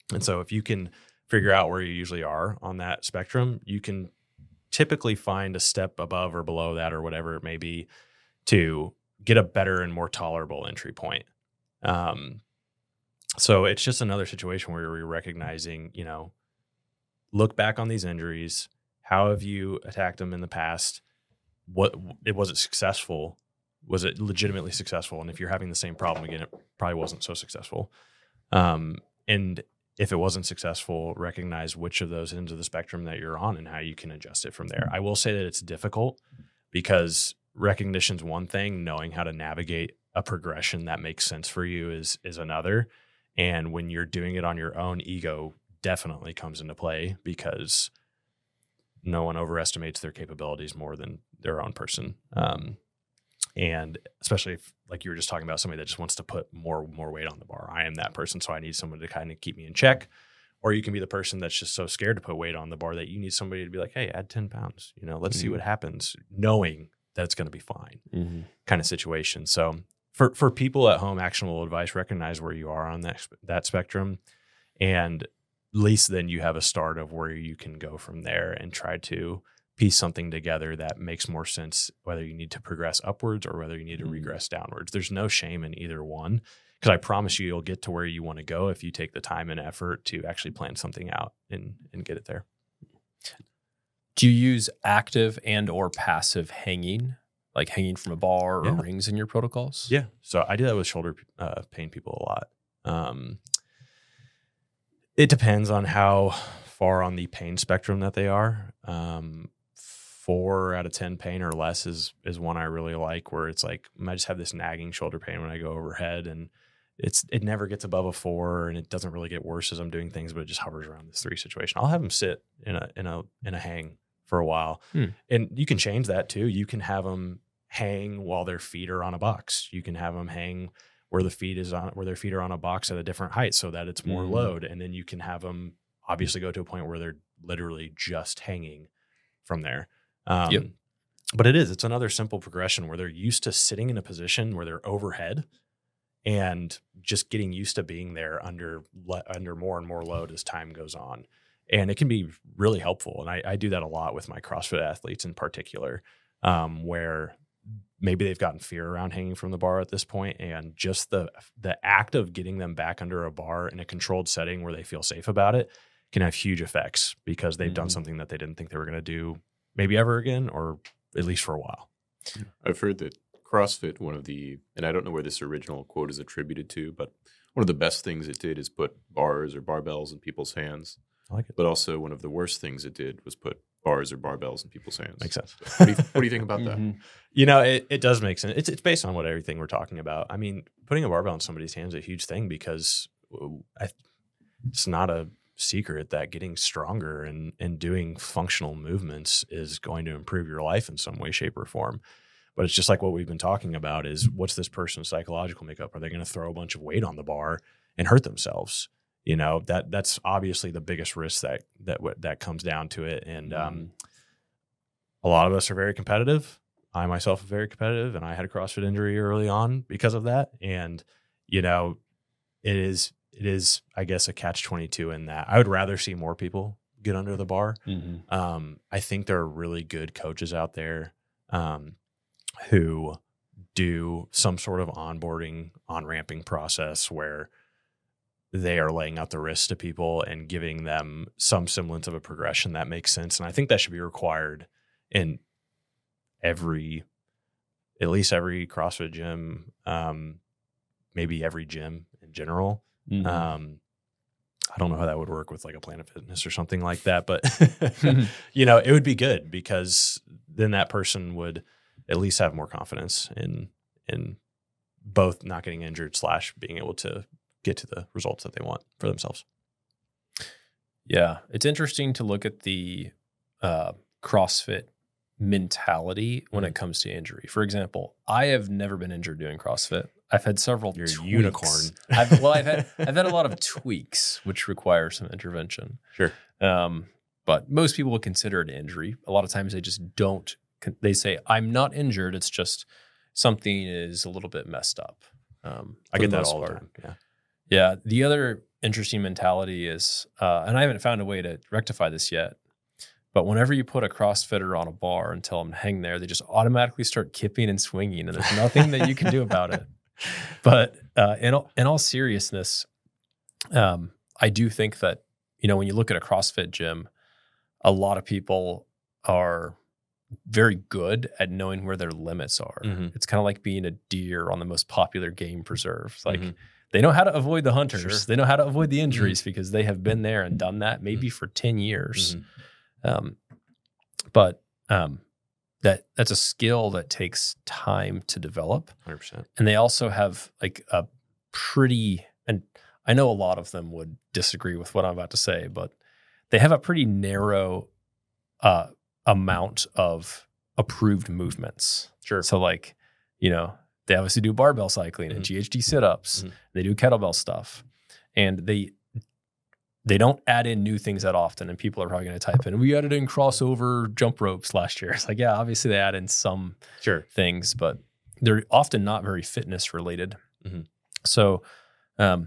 And so if you can figure out where you usually are on that spectrum, you can typically find a step above or below that or whatever it may be to get a better and more tolerable entry point. Um, so it's just another situation where you're recognizing, you know, look back on these injuries. How have you attacked them in the past? What it was it successful? Was it legitimately successful? And if you're having the same problem again, it probably wasn't so successful. Um, and if it wasn't successful, recognize which of those ends of the spectrum that you're on and how you can adjust it from there. I will say that it's difficult because recognition's one thing, knowing how to navigate a progression that makes sense for you is is another. And when you're doing it on your own, ego definitely comes into play because no one overestimates their capabilities more than their own person. Um, and especially if, like you were just talking about, somebody that just wants to put more more weight on the bar. I am that person, so I need someone to kind of keep me in check. Or you can be the person that's just so scared to put weight on the bar that you need somebody to be like, hey, add ten pounds. You know, let's mm-hmm. see what happens, knowing that it's going to be fine mm-hmm. kind of situation. So for, for people at home, actionable advice, recognize where you are on that, that spectrum. And at least then you have a start of where you can go from there and try to piece something together that makes more sense, whether you need to progress upwards or whether you need to mm-hmm. regress downwards. There's no shame in either one, because I promise you, you'll get to where you want to go if you take the time and effort to actually plan something out and, and get it there. Do you use active and or passive hanging, like hanging from a bar or yeah. rings in your protocols? Yeah. So I do that with shoulder uh, pain people a lot. Um, it depends on how far on the pain spectrum that they are. Um, four out of ten pain or less is is one I really like, where it's like, I just have this nagging shoulder pain when I go overhead, and it's it never gets above a four, and it doesn't really get worse as I'm doing things, but it just hovers around this three situation. I'll have them sit in a in a in a hang for a while, hmm. and you can change that too. You can have them hang while their feet are on a box. You can have them hang where the feet is on where their feet are on a box at a different height, so that it's more mm. load, and then you can have them obviously go to a point where they're literally just hanging from there. Um, yep. But it is, it's another simple progression where they're used to sitting in a position where they're overhead and just getting used to being there under, under more and more load as time goes on. And it can be really helpful. And I, I do that a lot with my CrossFit athletes in particular, um, where maybe they've gotten fear around hanging from the bar at this point, and just the, the act of getting them back under a bar in a controlled setting where they feel safe about it can have huge effects, because they've mm-hmm. done something that they didn't think they were going to do maybe ever again, or at least for a while. I've heard that CrossFit, one of the, and I don't know where this original quote is attributed to, but one of the best things it did is put bars or barbells in people's hands. I like it. But also one of the worst things it did was put bars or barbells in people's hands. Makes sense. What do you, what do you think about that? Mm-hmm. You know, it, it does make sense. It's it's based on what everything we're talking about. I mean, putting a barbell in somebody's hands is a huge thing, because I, it's not a secret that getting stronger and, and doing functional movements is going to improve your life in some way, shape, or form. But it's just like what we've been talking about is, what's this person's psychological makeup? Are they going to throw a bunch of weight on the bar and hurt themselves? You know, that that's obviously the biggest risk that that that comes down to it. And um, a lot of us are very competitive. I myself am very competitive, and I had a CrossFit injury early on because of that. And, you know, it is It is, I guess, a catch twenty-two in that I would rather see more people get under the bar. Mm-hmm. Um, I think there are really good coaches out there um, who do some sort of onboarding, on-ramping process where they are laying out the risks to people and giving them some semblance of a progression that makes sense. And I think that should be required in every, at least every CrossFit gym, um, maybe every gym in general. Mm-hmm. Um, I don't know how that would work with like a Planet Fitness or something like that, but you know, it would be good, because then that person would at least have more confidence in, in both not getting injured slash being able to get to the results that they want for themselves. Yeah. It's interesting to look at the, uh, CrossFit mentality when it comes to injury. For example, I have never been injured doing CrossFit. I've had several You're tweaks. a unicorn. I've, well, I've had I've had a lot of tweaks, which require some intervention. Sure. Um, but most people would consider it an injury. A lot of times they just don't. They say, I'm not injured. It's just something is a little bit messed up. Um, I get that all the time. Yeah. Yeah. The other interesting mentality is, uh, and I haven't found a way to rectify this yet, but whenever you put a CrossFitter on a bar and tell them to hang there, they just automatically start kipping and swinging, and there's nothing that you can do about it. But uh, in all, in all seriousness, um, I do think that, you know, when you look at a CrossFit gym, a lot of people are very good at knowing where their limits are. Mm-hmm. It's kind of like being a deer on the most popular game preserve. Like Mm-hmm. they know how to avoid the hunters. Sure. They know how to avoid the injuries mm-hmm. because they have been there and done that maybe mm-hmm. for ten years. Mm-hmm. Um, but um, that that's a skill that takes time to develop. one hundred percent. And they also have like a pretty, and I know a lot of them would disagree with what I'm about to say, but they have a pretty narrow uh, amount of approved movements. Sure. So like, you know, they obviously do barbell cycling mm-hmm. and G H D sit-ups. Mm-hmm. They do kettlebell stuff. And they they don't add in new things that often. And people are probably going to type in, we added in crossover jump ropes last year. It's like, yeah, obviously they add in some sure. things, but they're often not very fitness related. Mm-hmm. So um,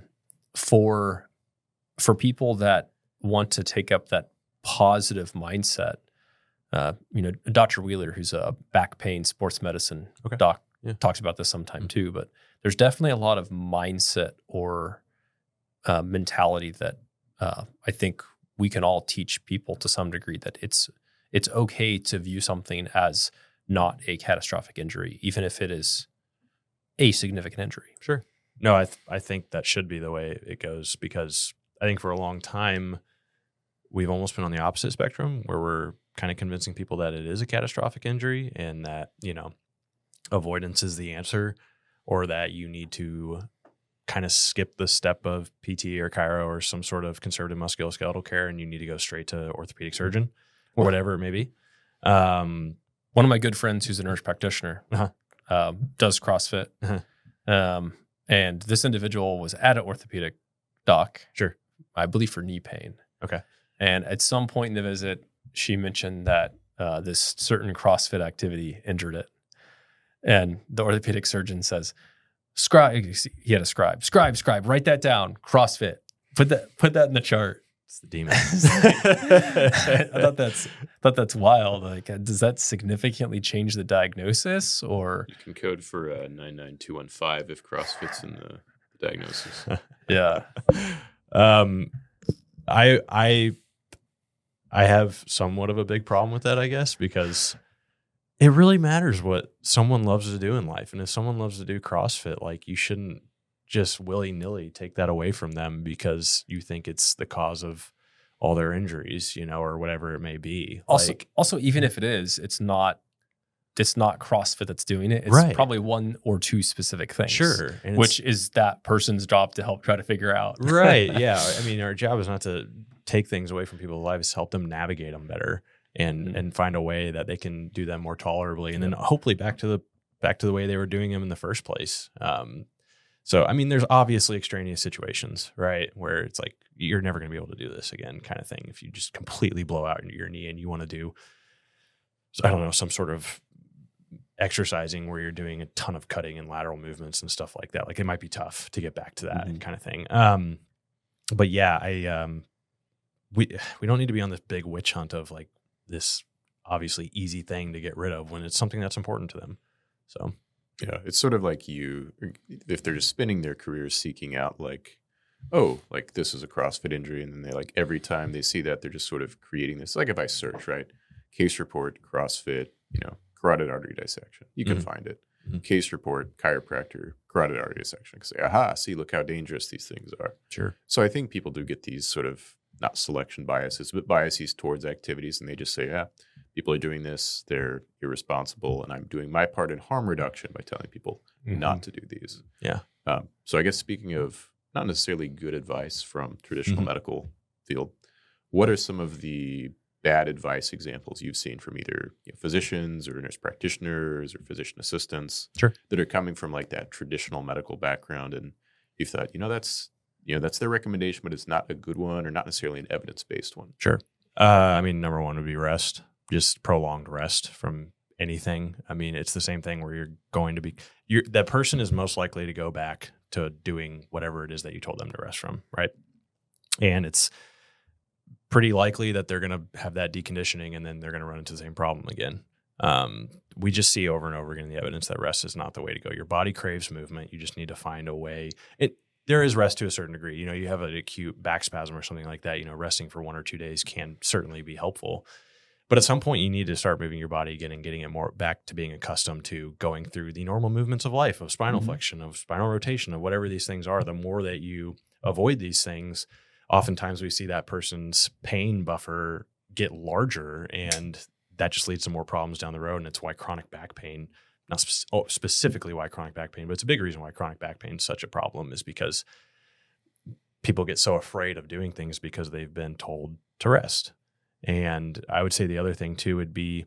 for for people that want to take up that positive mindset, uh, you know, Doctor Wheeler, who's a back pain sports medicine okay. doc, yeah. talks about this sometime mm-hmm. too. But there's definitely a lot of mindset or uh, mentality that uh, I think we can all teach people to some degree, that it's it's okay to view something as not a catastrophic injury, even if it is a significant injury. Sure. No, I th- I think that should be the way it goes, because I think for a long time we've almost been on the opposite spectrum, where we're kind of convincing people that it is a catastrophic injury and that, you know, avoidance is the answer, or that you need to kind of skip the step of P T or chiro or some sort of conservative musculoskeletal care and you need to go straight to orthopedic surgeon or whatever it may be. Um, One of my good friends who's a nurse practitioner uh-huh. um, does CrossFit. Uh-huh. Um, and this individual was at an orthopedic doc, sure, I believe for knee pain. Okay. And at some point in the visit, she mentioned that uh, this certain CrossFit activity injured it. And the orthopedic surgeon says, scribe, he had a scribe, scribe, scribe, write that down, CrossFit, put that, put that in the chart. It's the demon. I thought that's, thought that's wild. Like, does that significantly change the diagnosis, or? You can code for uh, nine nine two one five if CrossFit's in the, the diagnosis. Yeah. um, I, I, I have somewhat of a big problem with that, I guess, because it really matters what someone loves to do in life. And if someone loves to do CrossFit, like, you shouldn't just willy-nilly take that away from them because you think it's the cause of all their injuries, you know, or whatever it may be. Also, like, also, even if it is, it's not, it's not CrossFit that's doing it. It's right. probably one or two specific things. Sure. And which is that person's job to help try to figure out. Right. Yeah. I mean, our job is not to take things away from people's lives, help them navigate them better and mm-hmm. and find a way that they can do them more tolerably, and then hopefully back to the back to the way they were doing them in the first place. Um, so, I mean, there's obviously extraneous situations, right, where it's like you're never going to be able to do this again, kind of thing. If you just completely blow out your knee and you want to do, I don't know, some sort of exercising where you're doing a ton of cutting and lateral movements and stuff like that, like it might be tough to get back to that mm-hmm. kind of thing. Um, but yeah, I um, we we don't need to be on this big witch hunt of like this obviously easy thing to get rid of when it's something that's important to them. So yeah, it's sort of like you, if they're just spending their careers seeking out like, oh, like this is a CrossFit injury. And then they like, every time they see that, they're just sort of creating this, like if I search, right, case report, CrossFit, you know, carotid artery dissection, you can mm-hmm. find it. Mm-hmm. Case report, chiropractor, carotid artery dissection. I can say, aha, see, look how dangerous these things are. Sure. So I think people do get these sort of, not selection biases, but biases towards activities. And they just say, yeah, people are doing this, they're irresponsible, and I'm doing my part in harm reduction by telling people mm-hmm. not to do these. Yeah. Um, so I guess speaking of not necessarily good advice from traditional mm-hmm. medical field, what are some of the bad advice examples you've seen from either you know, physicians or nurse practitioners or physician assistants sure. that are coming from like that traditional medical background, and you thought, you know, that's you know that's their recommendation, but it's not a good one or not necessarily an evidence-based one? Sure. Uh, I mean, number one would be rest, just prolonged rest from anything. I mean, it's the same thing where you're going to be, you're, that person is most likely to go back to doing whatever it is that you told them to rest from, right? And it's pretty likely that they're going to have that deconditioning and then they're going to run into the same problem again. Um, we just see over and over again the evidence that rest is not the way to go. Your body craves movement. You just need to find a way. It there is rest to a certain degree. You know, you have an acute back spasm or something like that. You know, resting for one or two days can certainly be helpful. But at some point, you need to start moving your body again and getting it more back to being accustomed to going through the normal movements of life, of spinal mm-hmm. flexion, of spinal rotation, of whatever these things are. The more that you avoid these things, oftentimes we see that person's pain buffer get larger, and that just leads to more problems down the road. And it's why chronic back pain, not spe- oh, specifically why chronic back pain, but it's a big reason why chronic back pain is such a problem, is because people get so afraid of doing things because they've been told to rest. And I would say the other thing too would be,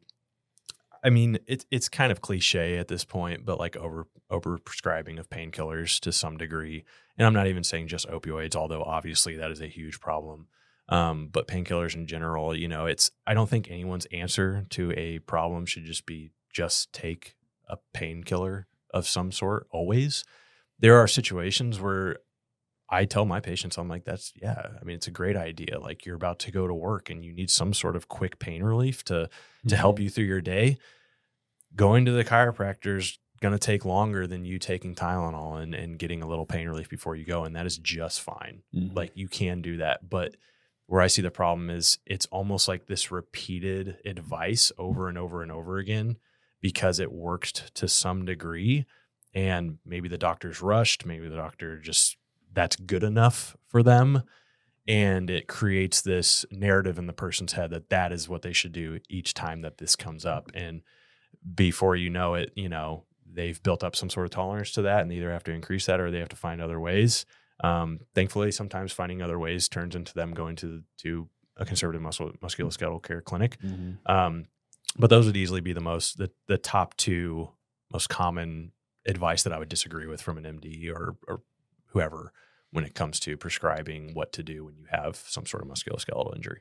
I mean, it's it's kind of cliche at this point, but like over over prescribing of painkillers to some degree. And I'm not even saying just opioids, although obviously that is a huge problem. Um, but painkillers in general, you know, it's, I don't think anyone's answer to a problem should just be just take a painkiller of some sort always. There are situations where I tell my patients, I'm like, that's, yeah, I mean, it's a great idea. Like, you're about to go to work and you need some sort of quick pain relief to, mm-hmm. to help you through your day. Going to the chiropractor is going to take longer than you taking Tylenol and, and getting a little pain relief before you go. And that is just fine. Mm-hmm. Like, you can do that. But where I see the problem is it's almost like this repeated advice over and over and over again because it worked to some degree. And maybe the doctor's rushed. Maybe the doctor just, that's good enough for them. And it creates this narrative in the person's head that that is what they should do each time that this comes up. And before you know it, you know, they've built up some sort of tolerance to that, and they either have to increase that or they have to find other ways. Um, thankfully, sometimes finding other ways turns into them going to to a conservative muscle musculoskeletal care clinic. Mm-hmm. Um, but those would easily be the most the the top two most common advice that I would disagree with from an M D or or whoever when it comes to prescribing what to do when you have some sort of musculoskeletal injury.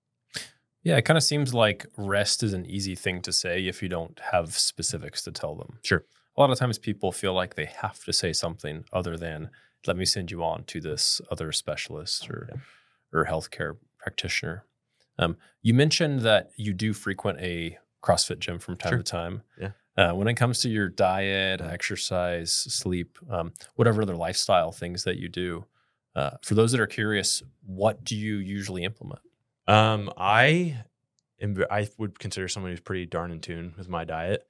Yeah, it kind of seems like rest is an easy thing to say if you don't have specifics to tell them. Sure. A lot of times people feel like they have to say something other than, let me send you on to this other specialist or yeah. or healthcare practitioner. Um, you mentioned that you do frequent a CrossFit gym from time sure. to time. Yeah. Uh, when it comes to your diet, exercise, sleep, um, whatever other lifestyle things that you do, uh, for those that are curious, what do you usually implement? Um, I am, I would consider someone who's pretty darn in tune with my diet.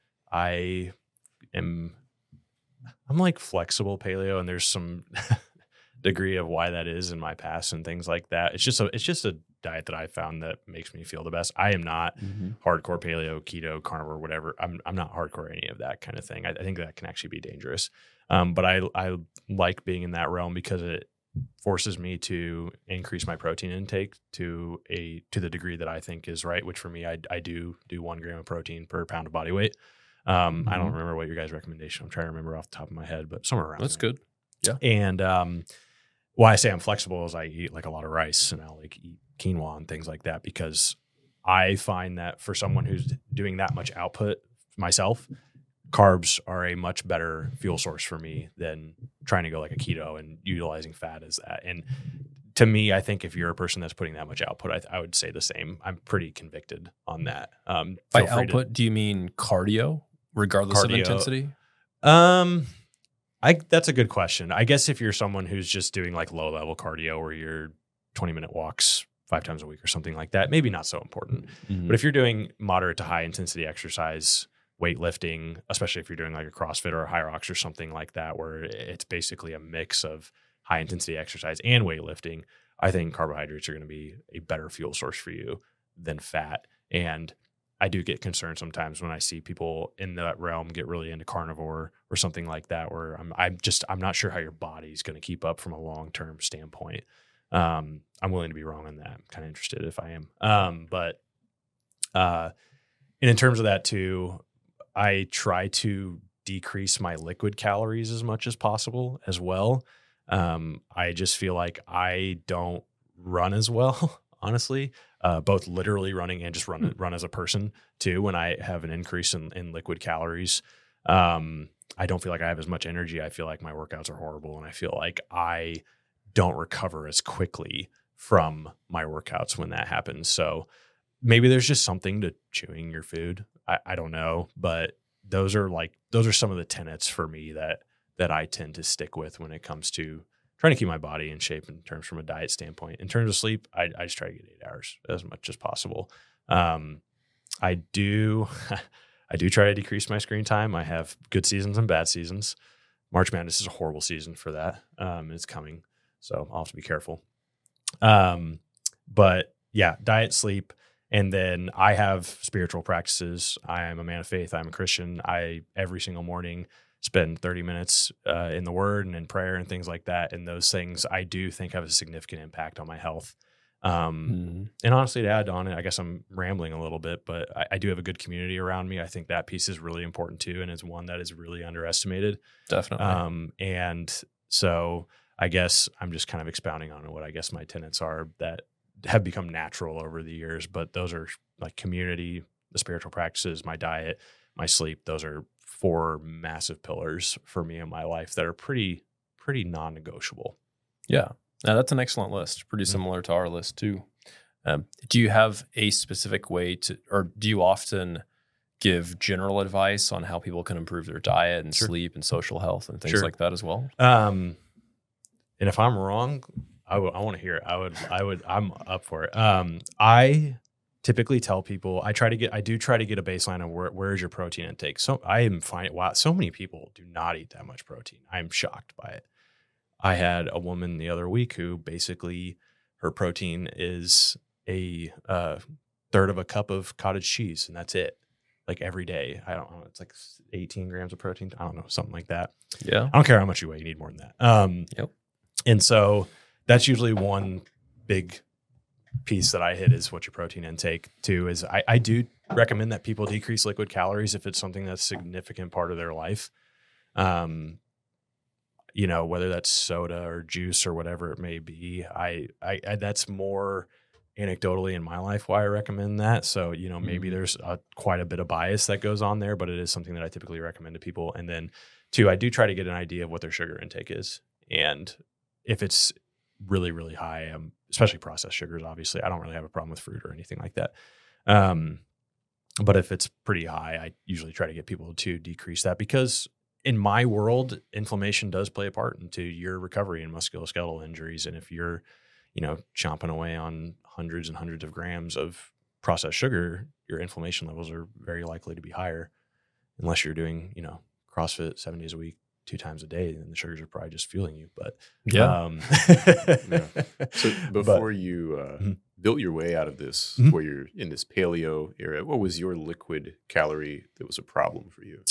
I am, I'm like flexible paleo, and there's some degree of why that is in my past and things like that. It's just a, it's just a diet that I found that makes me feel the best. I am not mm-hmm. hardcore paleo, keto, carnivore, whatever. I'm I'm not hardcore any of that kind of thing. I, I think that can actually be dangerous. Um, but I I like being in that realm because it forces me to increase my protein intake to a to the degree that I think is right. Which for me, I I do do one gram of protein per pound of body weight. Um, mm-hmm. I don't remember what your guys' recommendation. I'm trying to remember off the top of my head, but somewhere around. That's there. good. Yeah. And um, why I say I'm flexible is I eat like a lot of rice, and I'll like eat quinoa and things like that, because I find that for someone who's doing that much output myself, carbs are a much better fuel source for me than trying to go like a keto and utilizing fat as that. And to me, I think if you're a person that's putting that much output, I, I would say the same. I'm pretty convicted on that. Um, By output, to, do you mean cardio, regardless cardio, of intensity? Um, I that's a good question. I guess if you're someone who's just doing like low level cardio where you're twenty minute walks five times a week or something like that, maybe not so important. Mm-hmm. But if you're doing moderate to high intensity exercise, weightlifting, especially if you're doing like a CrossFit or a Hyrox or something like that, where it's basically a mix of high intensity exercise and weightlifting, I think carbohydrates are going to be a better fuel source for you than fat. And I do get concerned sometimes when I see people in that realm get really into carnivore or something like that, where I'm, I'm just, I'm not sure how your body's going to keep up from a long-term standpoint. Um, I'm willing to be wrong on that. I'm kind of interested if I am. Um, but, uh, and in terms of that too, I try to decrease my liquid calories as much as possible as well. Um, I just feel like I don't run as well, honestly, uh, both literally running and just run, mm. run as a person too. When I have an increase in, in liquid calories, um, I don't feel like I have as much energy. I feel like my workouts are horrible, and I feel like I don't recover as quickly from my workouts when that happens. So maybe there's just something to chewing your food. I, I don't know, but those are like, those are some of the tenets for me that, that I tend to stick with when it comes to trying to keep my body in shape in terms from a diet standpoint. In terms of sleep, I, I just try to get eight hours as much as possible. Um, I do, I do try to decrease my screen time. I have good seasons and bad seasons. March Madness is a horrible season for that. Um, it's coming, so I'll have to be careful. Um, but yeah, diet, sleep. And then I have spiritual practices. I am a man of faith. I'm a Christian. I, every single morning, spend thirty minutes uh, in the Word and in prayer and things like that. And those things I do think have a significant impact on my health. Um, mm-hmm. And honestly, to add on it, I guess I'm rambling a little bit, but I, I do have a good community around me. I think that piece is really important too. And it's one that is really underestimated. Definitely. Um, and so I guess I'm just kind of expounding on what I guess my tenets are that have become natural over the years, but those are like community, the spiritual practices, my diet, my sleep. Those are four massive pillars for me in my life that are pretty, pretty non-negotiable. Yeah. Now that's an excellent list. Pretty mm-hmm. similar to our list too. Um, do you have a specific way to, or do you often give general advice on how people can improve their diet and sure. sleep and social health and things sure. like that as well? Um, and if I'm wrong, I, w- I want to hear it. I would, I would, I'm up for it. Um, I typically tell people, I try to get, I do try to get a baseline of where, where is your protein intake. So I am finding, wow, so many people do not eat that much protein. I'm shocked by it. I had a woman the other week who basically her protein is a uh, third of a cup of cottage cheese, and that's it. Like every day. I don't know. It's like eighteen grams of protein. I don't know, something like that. Yeah. I don't care how much you weigh. You need more than that. Um, yep. And so that's usually one big piece that I hit is what your protein intake too is. I, I do recommend that people decrease liquid calories if it's something that's a significant part of their life. Um, you know, whether that's soda or juice or whatever it may be. I, I, I that's more anecdotally in my life why I recommend that. So, you know, maybe mm-hmm. there's a, quite a bit of bias that goes on there, but it is something that I typically recommend to people. And then two, I do try to get an idea of what their sugar intake is. And if it's really, really high, um, especially processed sugars, obviously, I don't really have a problem with fruit or anything like that. Um, but if it's pretty high, I usually try to get people to decrease that because in my world, inflammation does play a part into your recovery and musculoskeletal injuries. And if you're, you know, chomping away on hundreds and hundreds of grams of processed sugar, your inflammation levels are very likely to be higher unless you're doing, you know, CrossFit seven days a week, two times a day, then the sugars are probably just fueling you. But yeah. Um, yeah. So before but, you uh, mm-hmm. built your way out of this, mm-hmm. where you're in this paleo era, what was your liquid calorie that was a problem for you?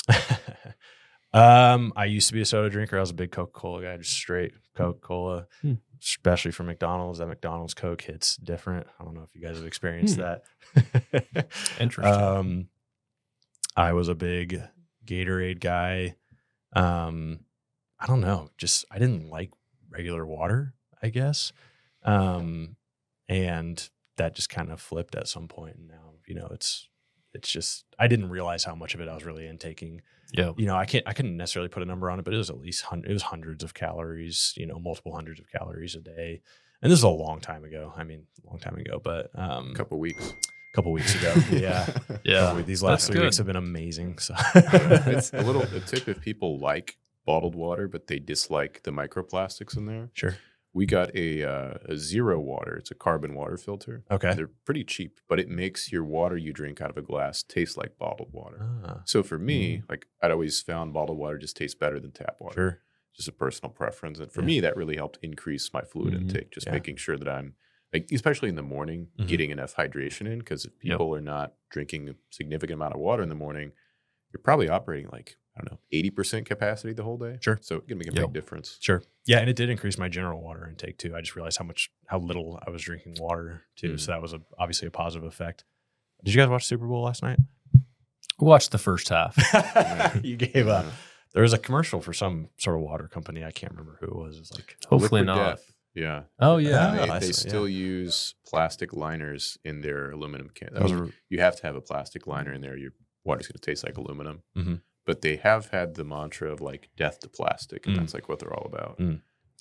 Um, I used to be a soda drinker. I was a big Coca-Cola guy, just straight Coca-Cola, hmm. especially from McDonald's. That McDonald's Coke hits different. I don't know if you guys have experienced hmm. that. Interesting. Um, I was a big Gatorade guy. Um, I don't know. Just, I didn't like regular water, I guess. Um, and that just kind of flipped at some point. And now, you know, it's, it's just, I didn't realize how much of it I was really intaking. Yeah. You know, I can't, I couldn't necessarily put a number on it, but it was at least, hun- it was hundreds of calories, you know, multiple hundreds of calories a day. And this is a long time ago. I mean, a long time ago, but, um, a couple weeks, a couple weeks ago. Yeah. yeah. So these last That's three good. weeks have been amazing. So it's a little, a tip if people like bottled water, but they dislike the microplastics in there. Sure. We got a uh, a zero water. It's a carbon water filter. Okay. They're pretty cheap, but it makes your water you drink out of a glass taste like bottled water. Ah. So for me, mm. like I'd always found bottled water just tastes better than tap water. Sure. Just a personal preference. And for yeah. me, that really helped increase my fluid mm-hmm. intake, just yeah. making sure that I'm, like, especially in the morning, mm-hmm. getting enough hydration in. Because if people yep. are not drinking a significant amount of water in the morning, you're probably operating like, I don't know, eighty percent capacity the whole day. Sure. So it can make a yep. big difference. Sure. Yeah. And it did increase my general water intake too. I just realized how much, how little I was drinking water too. Mm-hmm. So that was a, obviously a positive effect. Did you guys watch Super Bowl last night? We watched the first half. You gave up. There was a commercial for some sort of water company. I can't remember who it was. It was like, hopefully Liquid not. Death. Yeah. Oh yeah. They, Oh, they yeah. still use plastic liners in their aluminum cans. That was a- You have to have a plastic liner in there. Your water's going to taste like aluminum. Mm-hmm. But they have had the mantra of like death to plastic, and Mm. that's like what they're all about. Mm.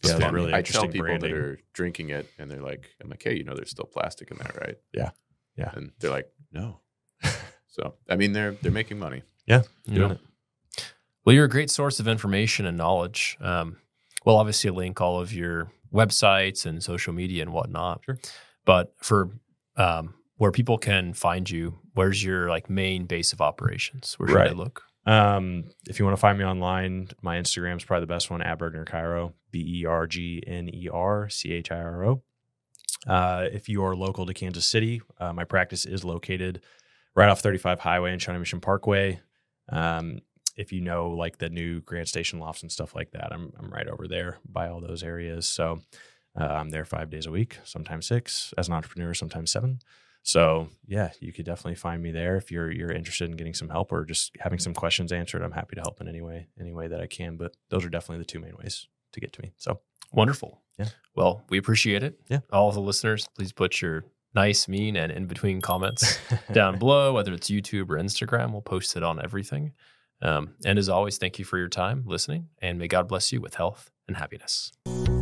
Yeah, So it's really I interesting tell people branding. that are drinking it, and they're like, "I'm like, hey, you know, there's still plastic in there, right?" Yeah. Yeah. And they're like, "No." So I mean, they're they're making money. Yeah, Yeah. doing it. Well, you're a great source of information and knowledge. Um, we'll obviously link all of your websites and social media and whatnot. Sure. But for um, where people can find you, where's your like main base of operations? Where should Right. they look? Um, if you want to find me online, my Instagram is probably the best one, at Bergner Chiro, B E R G N E R C H I R O. Uh, if you are local to Kansas City, uh, my practice is located right off thirty-five Highway and Shawnee Mission Parkway. Um, if you know like the new Grand Station lofts and stuff like that, I'm I'm right over there by all those areas. So uh, I'm there five days a week, sometimes six as an entrepreneur, sometimes seven. So yeah, you could definitely find me there if you're you're interested in getting some help or just having some questions answered. I'm happy to help in any way, any way that I can. But those are definitely the two main ways to get to me. So Wonderful. Yeah. Well, we appreciate it. Yeah. All of the listeners, please put your nice, mean, and in between comments down below, whether it's YouTube or Instagram. We'll post it on everything. Um, and as always, thank you for your time listening, and may God bless you with health and happiness.